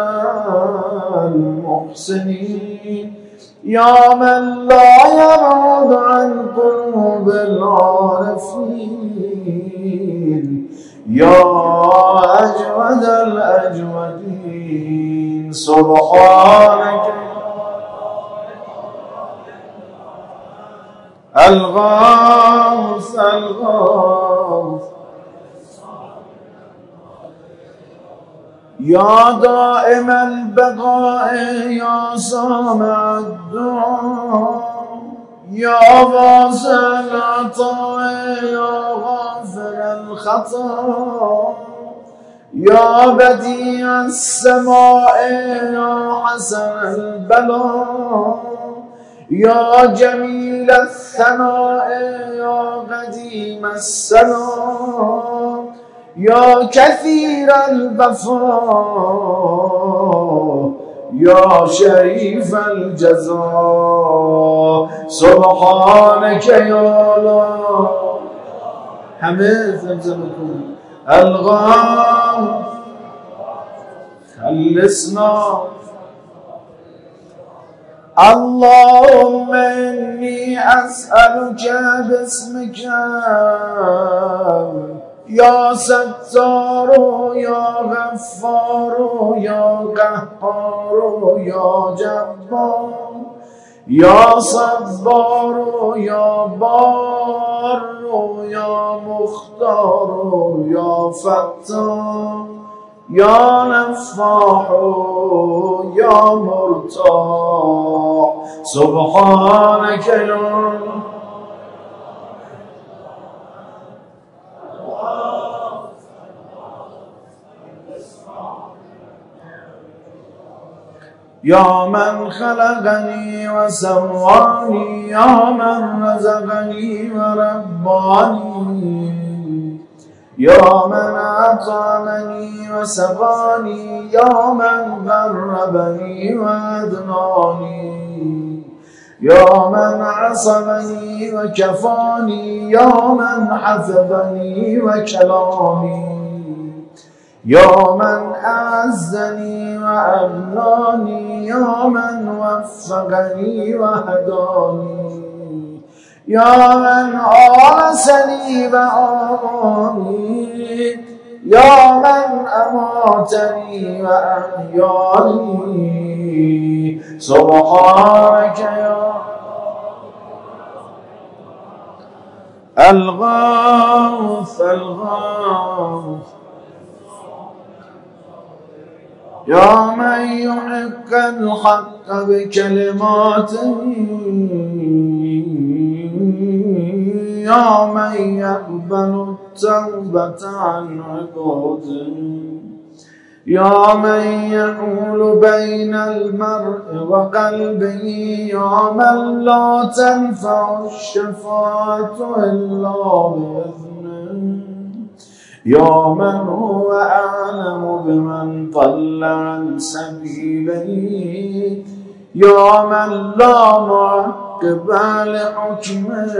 المحسنين يا من لا يبعد عن قلوب العارفين يا أجود الأجودين سبحانك الغوث الغوث يا دائم البقاء يا سامع الدعاء يا واسع العطاء يا غافر الخطا يا بديع السماء يا حسن البلاء يا جميل الثناء يا قديم السلام يا كثير الوفاء يا شريف الجزاء سبحانك يا الله حمد زمزمكم الغاو خلصنا اللهم إني أسألك باسمك یا ستار یا غفار یا قهار یا جبار یا صبار یا بار یا مختار یا فتار یا نفاح یا مرتاح سبحانك یا یا من خلقنی و سوانی یا من رزقنی و ربانی یا من اطعمنی و سقانی یا من قربنی و ادنانی یا من عصمنی و کفانی یا من حفظنی و کلانی یا من اعزنی و اغنانی یا من وفقنی و هدانی یا من آسنی و آمانی یا من اماتنی و احیانی سبحانك یا الغوث الغوث یا من يحق الحق بكلماته یا من يقبل التوبة عن عباده یا من يحول بين المرء وقلبه یا من لا تنفع الشفاعة إلا بإذنه یا من هو أعلم بمن ضل عن سبيله یا من لا معقب لحكمه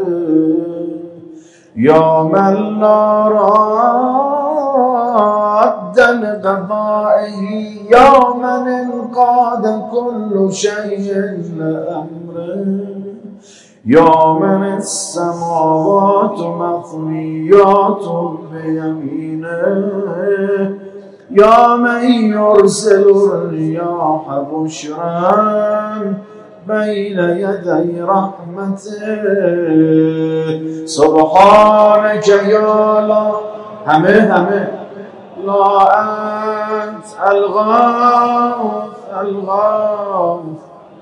یا من لا راد لقضائه یا من انقاد كل شيء لأمره یا من السماوات مطویات بیمینه یا من یرسل الریاح بشرا بین یدی رحمته سبحانك یا لا همه همه لا انت الغوث الغوث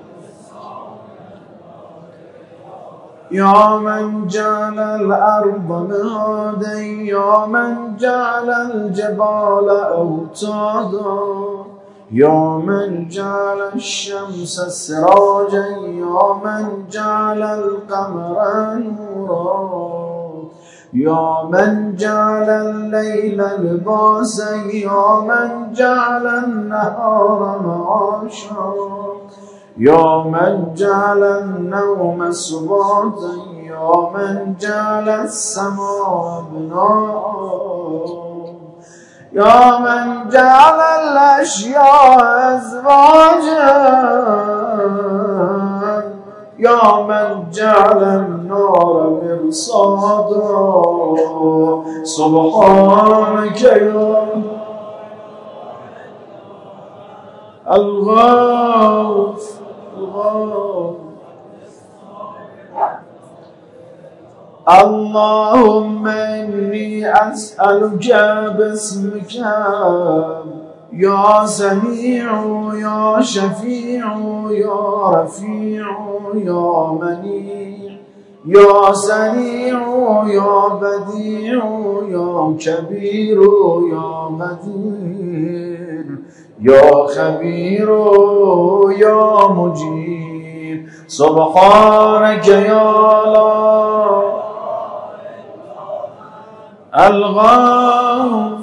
یا من جعل الارض مهادا یا من جعل الجبال اوتادا یا من جعل الشمس سراجا یا من جعل القمر نورا یا من جعل الليل لباسا یا من جعل النهار معاشا یا من جعل النوم سباتا یا من جعل السماء بناء یا من جعل الاشیاء ازواجا یا من جعل النار مرصادا سبحانك یا الغوث الغوث اللهم إني أسألك باسمك يا سميع يا شفيع يا رفيع يا منيع يا سريع يا بديع يا كبير يا قدير يا خبير يا مجيب سبحانك يا الله الغوث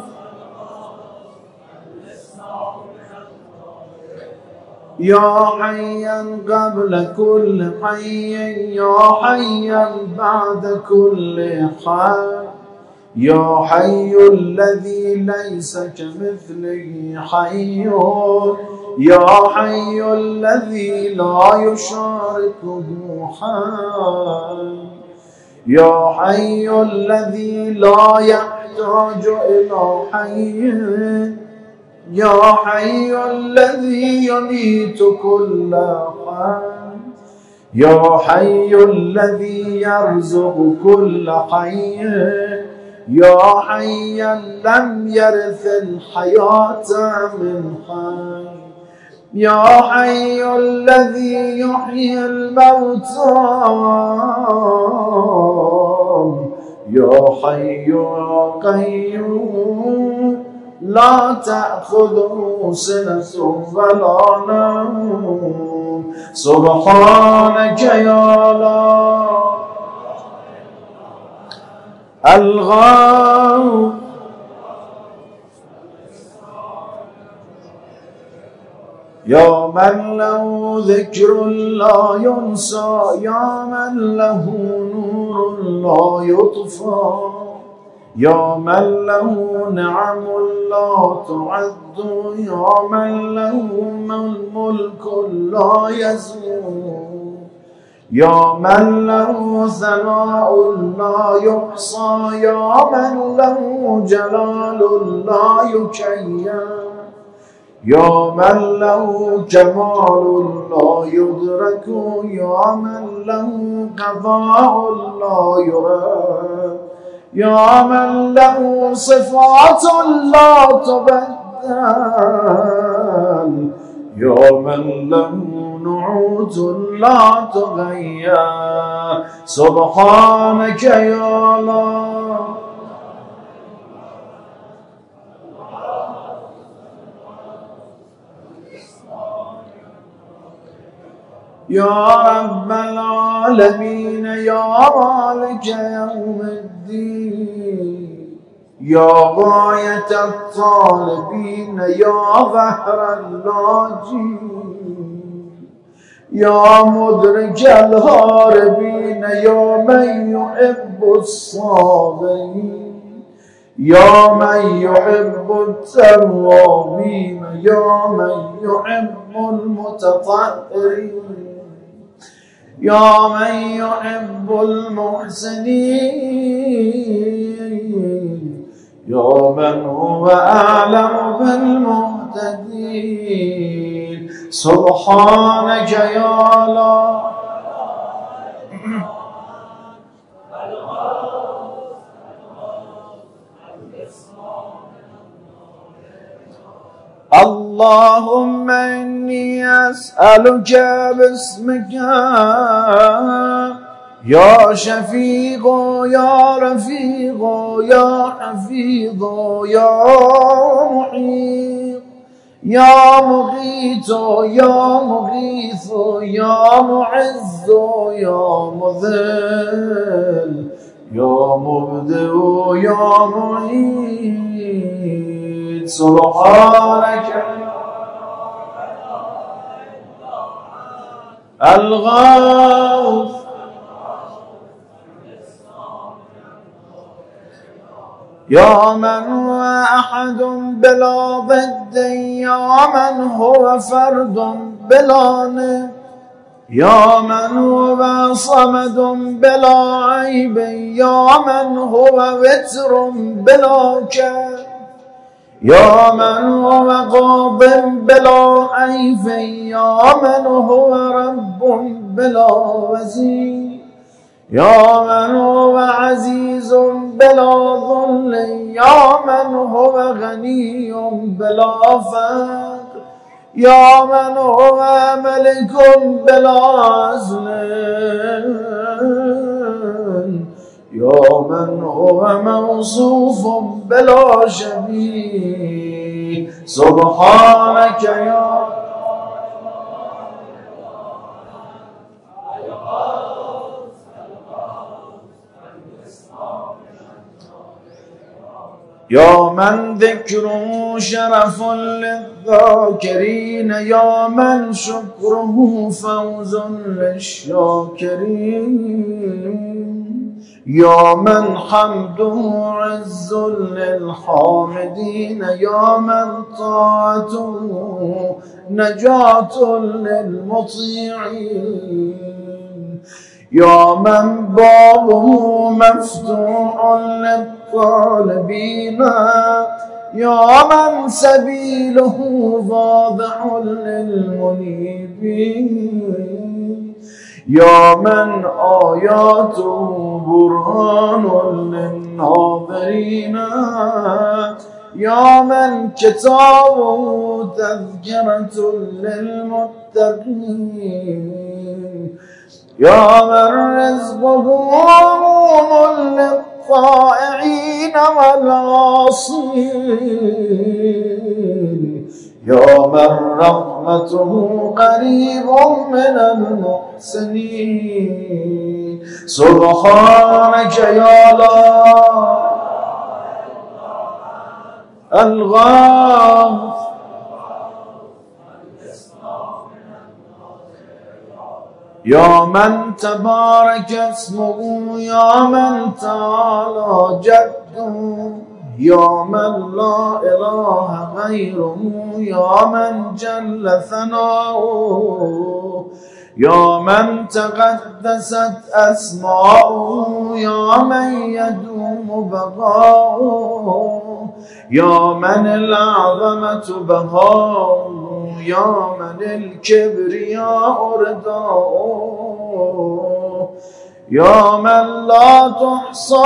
يا حيا قبل كل حي يا حيا بعد كل حي يا حي الذي ليس كمثله حي يا حي الذي لا يشاركه حي يا حي الذي لا يحيى يحتاج إلى حي يا حي الذي يميت كل حي يا حي الذي يرزق كل حي يا حيا لم يرث الحياة من حي يا حي الذي يحيي الموتى يا حي يا قيوم لا تأخذه سنة ولا نوم سبحانك يا الله الغاو يا من له ذكر لا ينسى يا من له نور لا يطفى يا من له نعم لا تعد يا من له الملك لا يزول يا من له ثناء لا يحصى يا من له جلال لا يكيف يا من له كمال لا يدرك يا من له قضاء لا يرى يا من له صفات لا تبدل يا من له نعوت لا تغير سبحانك يا الله يا رب العالمين يا مالك يوم الدين يا غاية الطالبين يا ظهر اللاجين يا مدرك الهاربين يا من يحب الصابرين يا من يحب التوابين يا من يحب المتطهرين يا من يحب المحسنين يا من هو أعلم بالمهتدين سبحانك يا الله اللهم إني أسألك باسمك يا شفيق يا رفيق يا حفيظ يا محيط يا مغيث يا مغيث يا معز يا مذل يا مبدئ يا معيد سبحانك الغوث يا من هو أحد بلا ضد يا من هو فرد بلا ند يا من هو صمد بلا عيب يا من هو وتر بلا كف يا من هو قاض بلا حيف يا من هو رب بلا وزير يا من هو عزيز بلا ذل يا من هو غني بلا فقر يا من هو ملك بلا عزل يا من هو موصوف بلا شبيه سبحانك يا يا من ذكره شرف للذاكرين يا من شكره فوز للشاكرين يا من حمده عز للحامدين يا من طاعته نجاة للمطيعين يا من بابه مفتوح للطالبين يا من سبيله واضح للمنيبين يا من آياته برهان للناظرين يا من كتابه تذكرة للمتقين يا من رزقه عون للطائعين والعاصين يا من رحمته قريب من المحسنين سبحانك يا الله الغاث يا من تبارك اسمه يا من تعالى جده يا من لا إله غيره يا من جل ثناؤه يا من تقدست أسماؤه يا من يدوم بقاؤه يا من العظمة بهاؤه يا من الكبرياء رداؤه يا من لا تحصى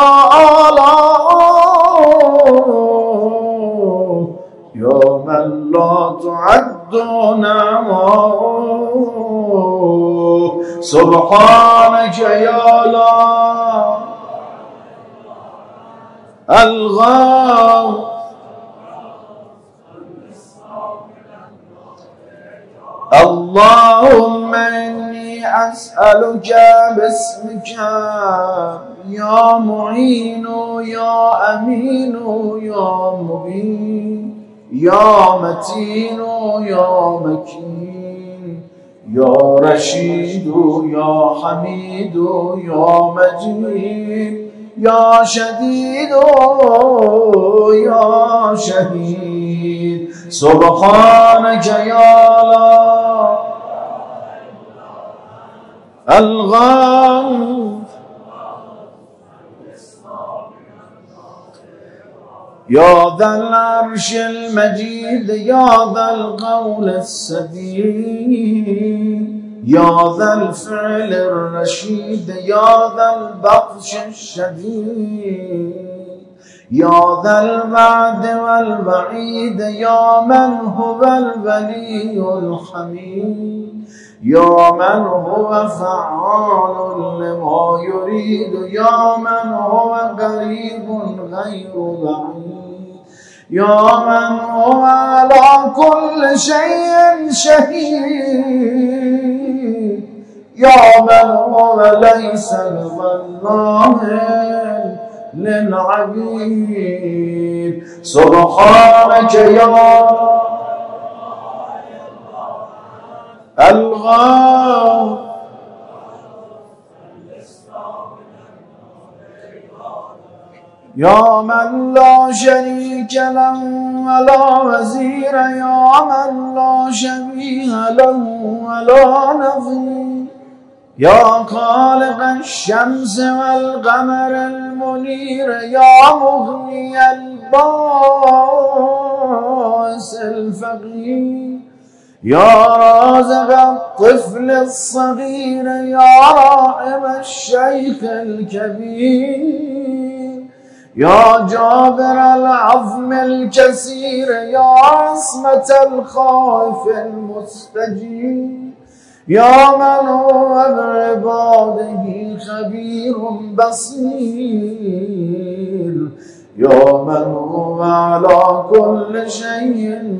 آلاؤه يا من لا تعد نعماؤه سبحانك يا الله الغاث اللهم إني أسألك باسمك يا معين يا أمين يا مبين يا متين يا مكين يا رشيد يا حميد يا مجيد يا شديد يا شهيد سبحانك يا الله الغاث يا ذا العرش المجيد يا ذا القول السديد يا ذا الفعل الرشيد يا ذا البطش الشديد يا ذا الوعد والوعيد يا من هو الولي الحميد يا من هو فعال لما يريد يا من هو قريب غير بعيد يا من هو على كل شيء شهيد يا من هو ليس بظلام للعبيد سبحانك يا الغاث يا من لا شريك له ولا وزير يا من لا شبيه له ولا نظير يا خالق الشمس والقمر المنير يا مغني الباس الفقير يا رازق الطفل الصغير يا راحم الشيخ الكبير يا جابر العظم الكسير يا عصمة الخائف المستجير يا من هو بعباده خبير بصير يا من هو على كل شيء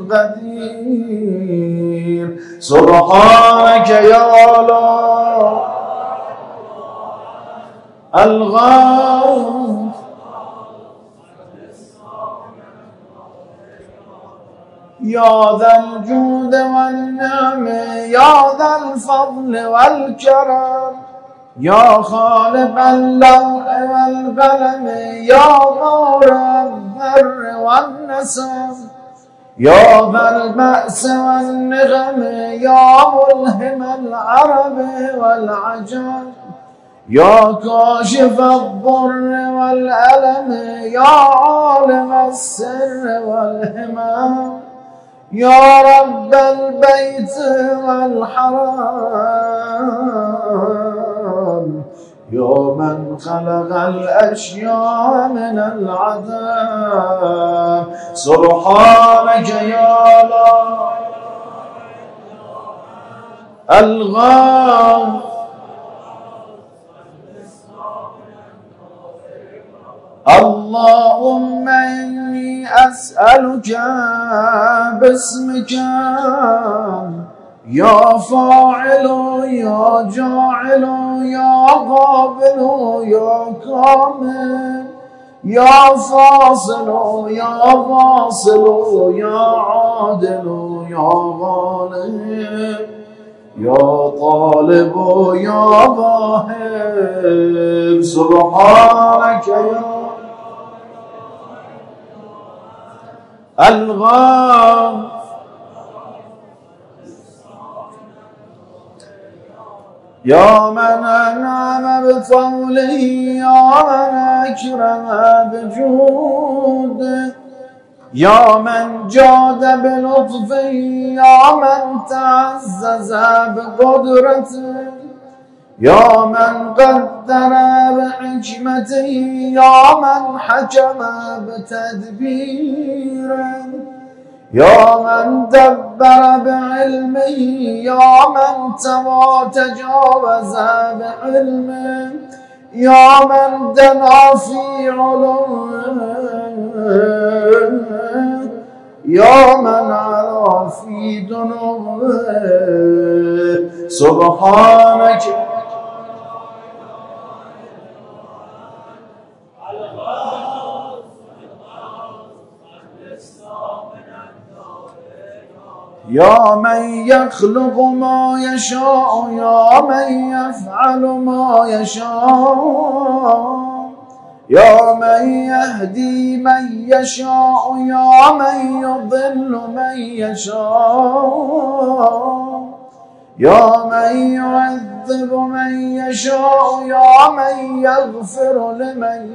قدير سبحانك يا الله الغاث يا ذا الجود والنعم يا ذا الفضل والكرم يا خالق اللوح والقلم يا غور الذر والنسم يا ذا البأس والنغم يا ملهم العرب والعجم يا كاشف الضر والألم يا عالم السر والهمم يا رب البيت والحرم يا من خلق الأشياء من العدم سبحانك يا الله الغاف اللهم إني أسألك باسمك يا فاعل يا جاعل يا قابل يا كامل يا فاصل يا واصل يا عادل يا غالب يا طالب يا واهب سبحانك يا الغاف يا من أنعم بفضله يا من أكرم بجوده يا من جاد بلطفه يا من تعزز بقدرته يا من قدر بحكمته يا من حكم بتدبيره يا من دبر بعلمه يا من توى تجاوز بعلمه يا من دنا في علومه يا من علا في دنوه سبحانك يا من يخلق ما يشاء يا من يفعل ما يشاء يا من يهدي من يشاء يا من يضل من يشاء يا من يعذب من يشاء يا من يغفر لمن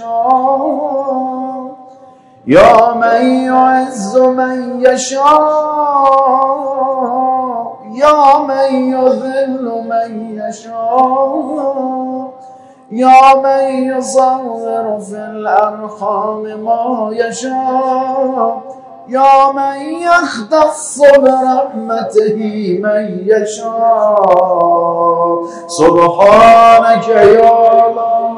يشاء يا من يعز من يشاء يا من يذل من يشاء يا من يصور في الأرحام ما يشاء يا من يختص برحمته من يشاء سبحانك يا الله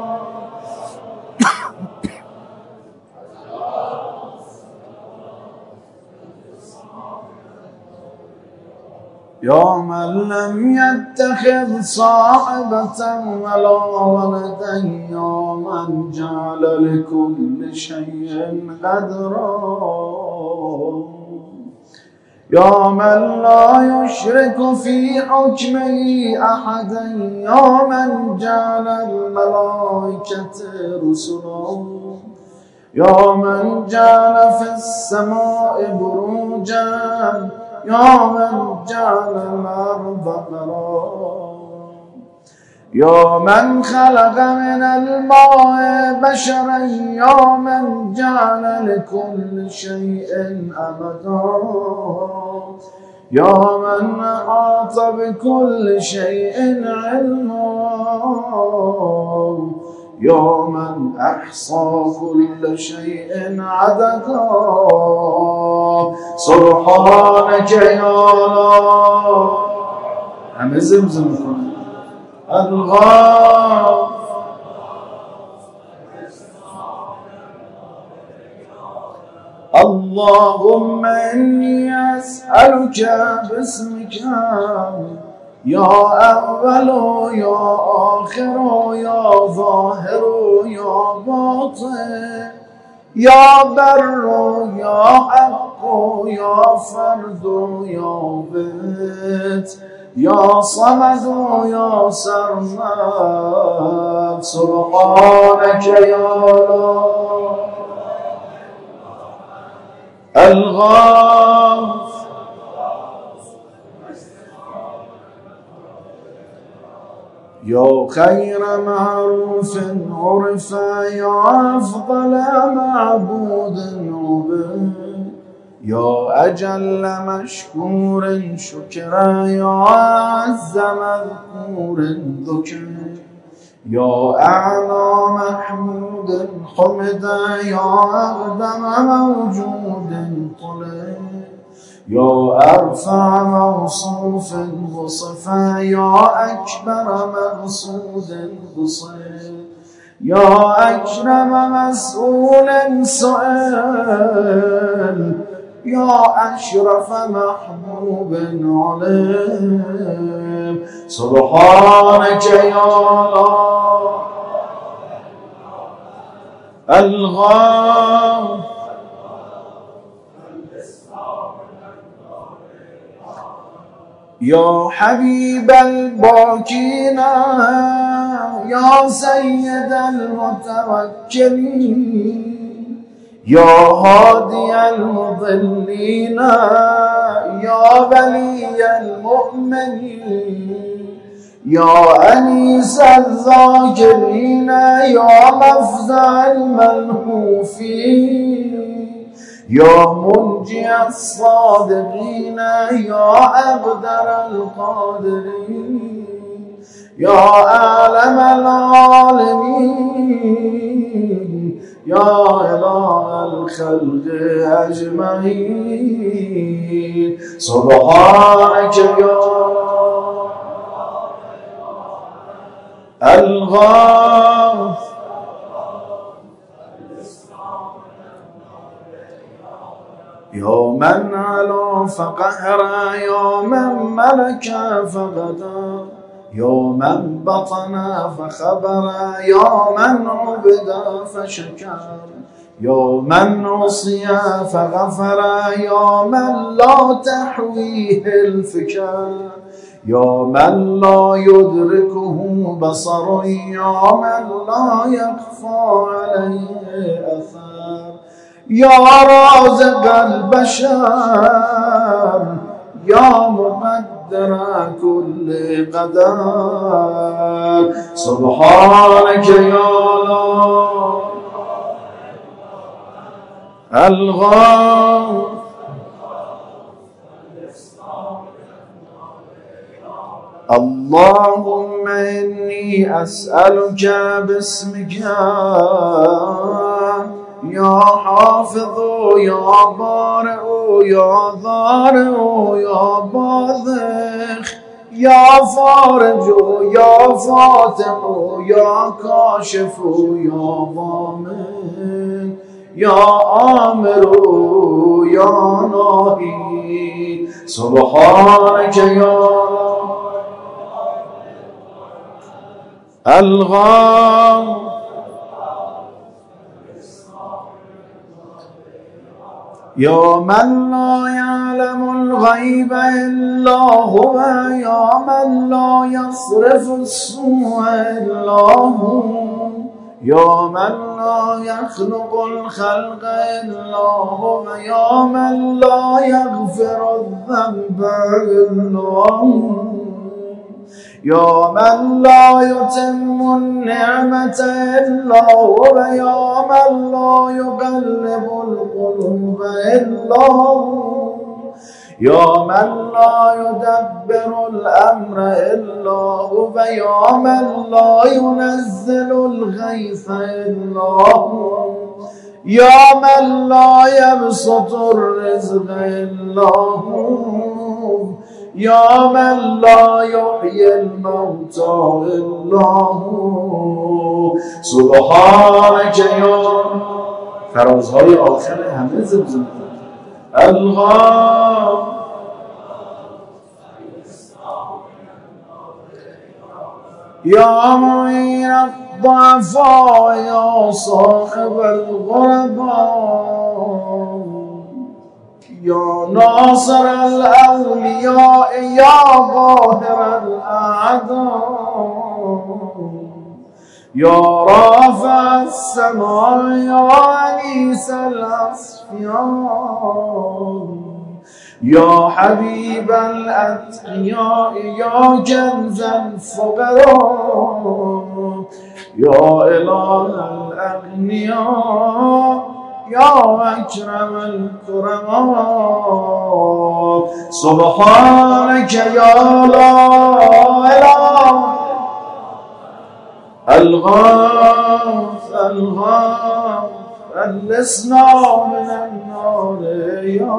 يا من لم يتخذ صاحبة ولا ولدا يا من جعل لكل شيء قدرا يا من لا يشرك في حكمه أحدا يا من جعل الملائكة رسلا يا من جعل في السماء بروجا يا من جعل الأرض قرارا يا من خلق من الماء بشرا يا من جعل لكل شيء أمدا يا من أحاط بكل شيء علما يا من أحصى كل شيء عددا سبحانك يا الله همه زمزم کنه الغاف اللهم إني أسألك باسمك يا أول يا آخر يا ظاهر يا باطن يا بر يا حق يا فرد يا بيت يا صمد يا سرمد سبحانك يا الله الغاف يا خير معروف عرف يا أفضل معبود عبد يا أجل مشكور شكرا يا أعز مذكور ذكر يا أعلى محمود حمدا يا أقدم موجود طلع يا أرفع موصوف وصفا يا أكبر مقصود بصر يا أكرم مسؤول سؤال يا أشرف محبوب عليم سبحانك يا الله الغام يا حبيب الباكين يا سيد المتوكلين يا هادي المضلين يا ولي المؤمنين يا أنيس الذاكرين يا مفزع الملهوفين يا منجي الصادقين يا أقدر القادرين يا أعلم العالمين يا إله الخلق أجمعين سبحانك يا الغاث يا من علا فقهر يا من ملك فغدا يا من بطن فخبر يا من عبد فشكر يا من عصي فغفر يا من لا تحويه الفكر يا من لا يدركه بصر يا من لا يخفى عليه أثر يا رازق البشر يا مقدر كل قدر سبحانك يا الله الغاث اللهم إني أسألك باسمك يا حافظ يا بارئ يا ضارئ يا باذخ يا فارج يا فاتح يا كاشف يا ضامن يا آمر يا ناهي سبحانك يا الغام يا من لا يعلم الغيب إلا هو يا من لا يصرف السوء إلا هو يا من لا يخلق الخلق إلا هو يا من لا يغفر الذنب إلا هو يا من لا يتم النعمة إلا هو يا من لا يقلب القلوب إلا هو يا من لا يدبر الأمر إلا هو يا من لا ينزل الغيث إلا هو يا من لا يبسط الرزق إلا هو يا من لا يحيي الموتى إلا هو سبحانك يا فرازهای آخر همه زمزم الغام يا معين الضعفاء يا صاحب الغرباء يا ناصر الأولياء يا ظاهر الأعداء يا رافع السماء يا أنيس الأصفياء يا حبيب الأتقياء يا كنز الفقراء يا إله الأغنياء يا أكرم الكرماء سبحانك يا لا إله الغاث الغاث ألسنا من النار يا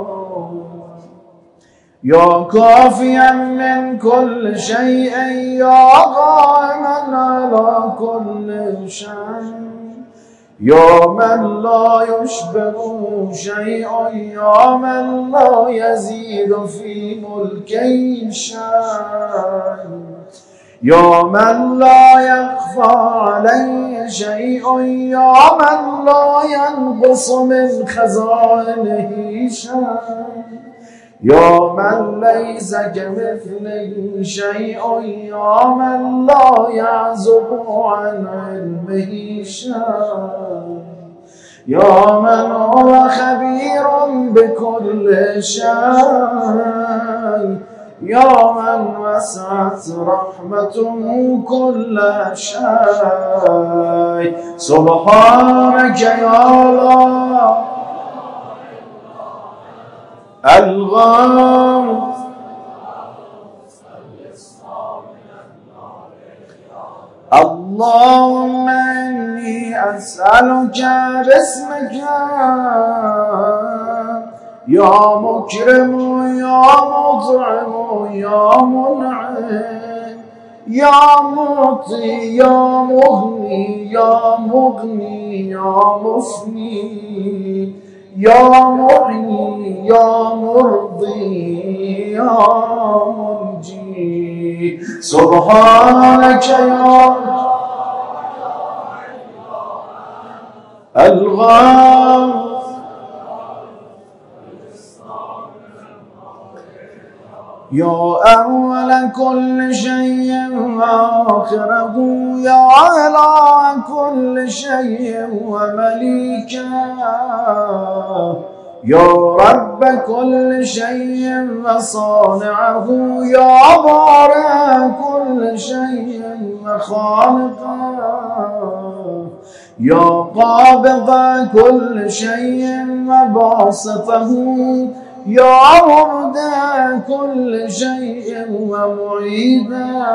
يا كافيا من كل شيء يا قائما على كل شيء يا من لا يشبه شيء يا من لا يزيد في ملكه شيء يا من لا يخفى عليه شيء يا من لا ينقص من خزائنه شيء يا من ليس كمثله شيء يا من لا يعزب عن علمه شيء يا من هو خبير بكل شيء يا من وسعت رحمته كل شيء سبحانك يا الله الغوث اللهم إني أسألك باسمك يا مكرم يا مطعم يا منعم يا معطي يا مغني يا مغني يا مفني يا محيي يا مرضي يا منجي سبحانك يا الغاث يا أول كل شيء وآخره يا إله كل شيء ومليكه يا رب كل شيء وصانعه يا بارئ كل شيء وخالقه يا قابض كل شيء وباسطه يا مبدع كل شيء ومعيدا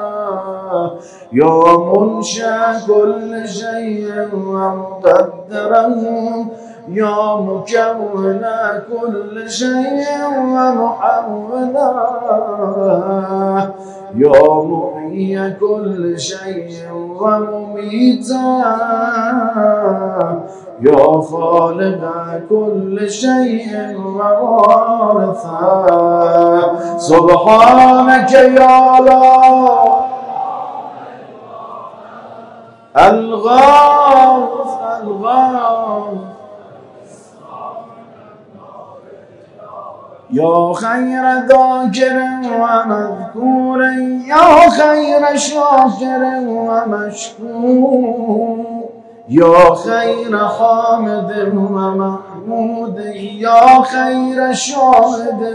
يا منشأ كل شيء ومقدره يا مكون كل شيء ومحولا يا محيي كل شيء ومميتا يا خالق كل شيء ووارثا سبحانك يا الله الغوث الغوث يا خير ذاكر ومذكور يا خير شاكر ومشكور يا خير حامد ومحمود يا خير شاهد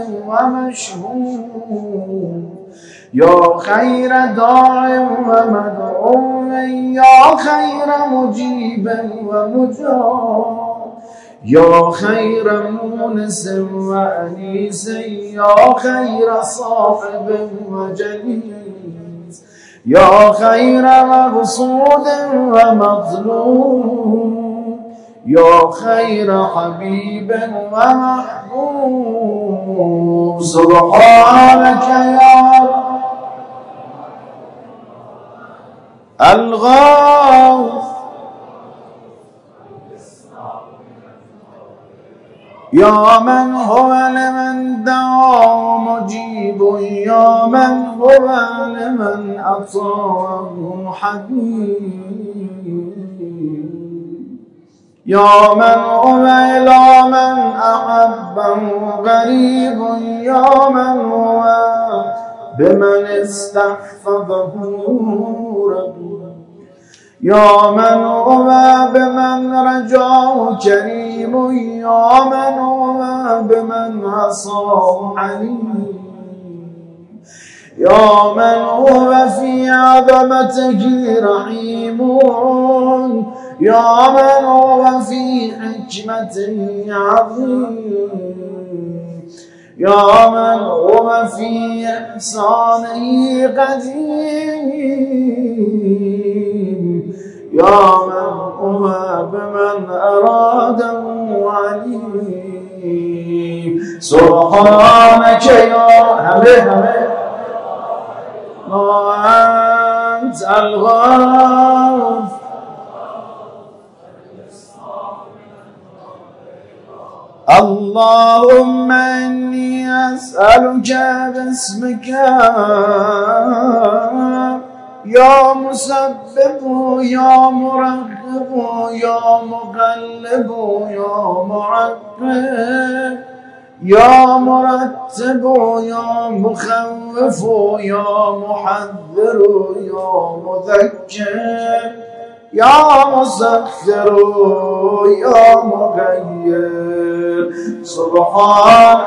ومشهود يا خير داع ومدعو يا خير مجيب ومجاب يا خير مونس وأنيس يا خير صاحب وجليس يا خير مقصود ومظلوم يا خير حبيب ومحبوب سبحانك يا الغوث يا من هو لمن دعا مجيب يا من هو لمن أطاعه حبيب يا من هو إلى من أحبه غريب يا من هو بمن استحفظه رقيب یا من هو بمن رجاه کریم یا من هو بمن عصاه حلیم یا من هو فی عظمته رحیم یا من هو فی حکمته عظیم یا من هو فی احسانه قدیم یا من هو بمن اراده علیم سبحانک یا همه همه ما انت الغفور اللهم إني أسألك باسمك يا مسبب يا مرغب يا مقلب يا معقب يا مرتب يا مخوف يا محذر يا مذكر يا مسخر يا مغير سبحان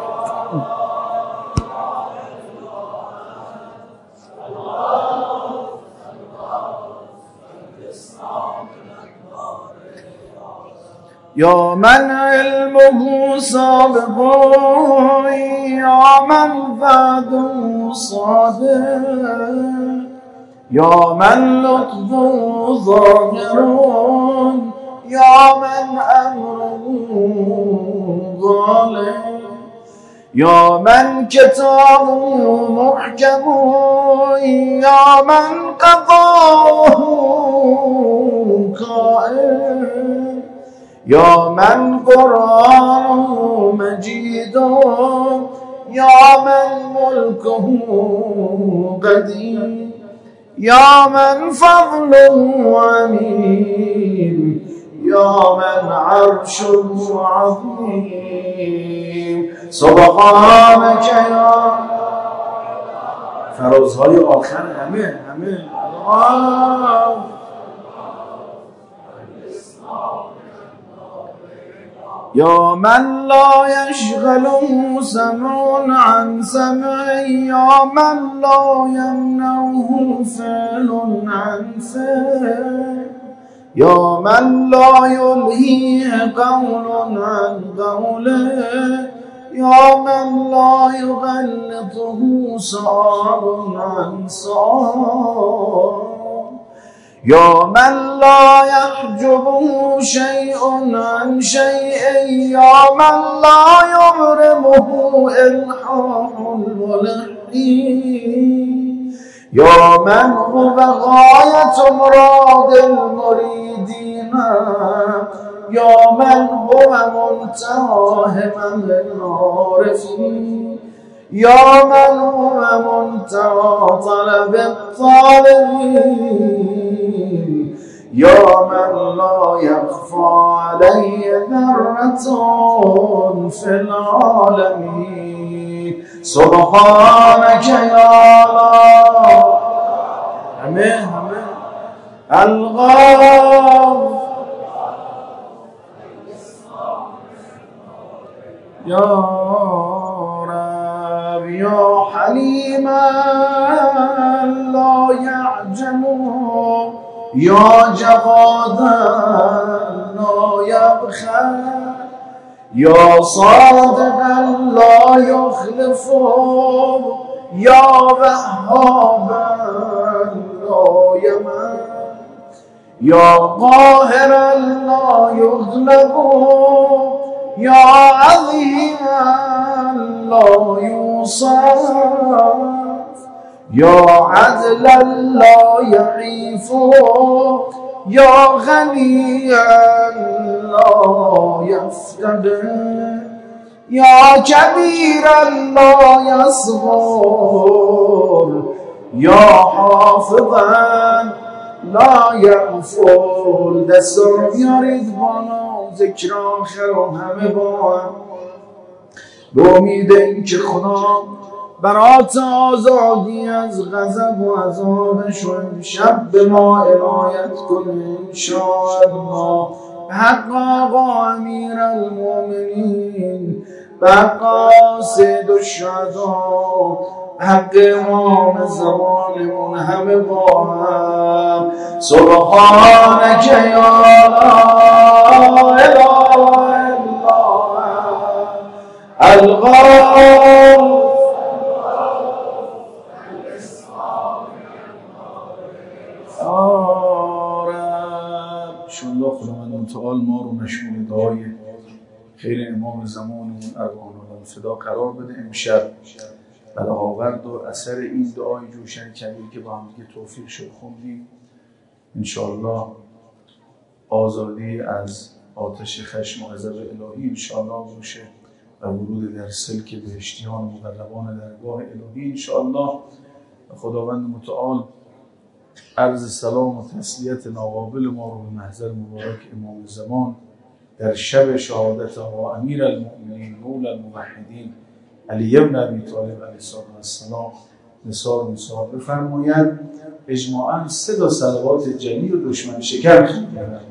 يا من علمه سابق يا من بعده صادق يا من لطفه ظاهر يا من أمره غالب يا من كتابه محكم يا من قضاه قائم يا من قرآنه مجيد يا من ملكه قديم يا من فضله عميم يا من عرشه عظيم سبحانك يا فرازهای آخر همه همه آه. يا من لا يشغله سمع عن سمع يا من لا يمنعه فعل عن فعل يا من لا يلهيه قول عن قوله يا من لا يغلطه صار عن صار يا من لا يحجبه شيء عن شيء يا من لا يغرمه إلحاح الملحين يا من هو غاية مراد المريدين يا من هو منتهى همم العارفين يا من هو منتهى طلب الطالبين يا من لا يخفى عليه ذرة في العالمين سبحانك يا الله آمين آمين الغفور يا يا حليما لا يعجم يا جوادا لا يبخل يا صادقا لا يخلف يا وهابا لا يمن يا قاهرا لا يغلب يا عظيما لا يوصف يا عدلا لا يحيف يا غنيا لا يفتقر يا كبيرا لا يصغر يا حافظا لا يغفل. دست رو بیارید بالا، ذکر آخر و همه با هم به امید این که خدا برات آزادی از غضب و عذابش و امشب به ما عنایت کن انشاءالله. به حق آقا امیر المؤمنین، به حق سید الشهدا، به حق امام زمانمون همه با هم. سبحانک یا لا اله الا الغفور. انشاءالله خداوند متعال ما رو مشمول دعای خیر امام زمانمون ارواح الفدا قرار بده. امشب بلاآورد و اثر این دعای جوشن کبیر که با هم دیگه توفیق شد خوندیم، انشاءالله آزادی از آتش خشم و غضب الهی انشاءالله باشه و ورود در سلک بهشتیان و مقربان درگاه الهی انشاءالله. خداوند متعال عرض سلام و تسلیت ناقابل ما رو به محضر مبارک امام زمان در شب شهادت آقا امیر المؤمنین مولا الموحدین علی بن ابی طالب علیه السلام نثار نثار بفرماید. اجماعاً سه تا صلوات جلی و دشمن شکر خوندن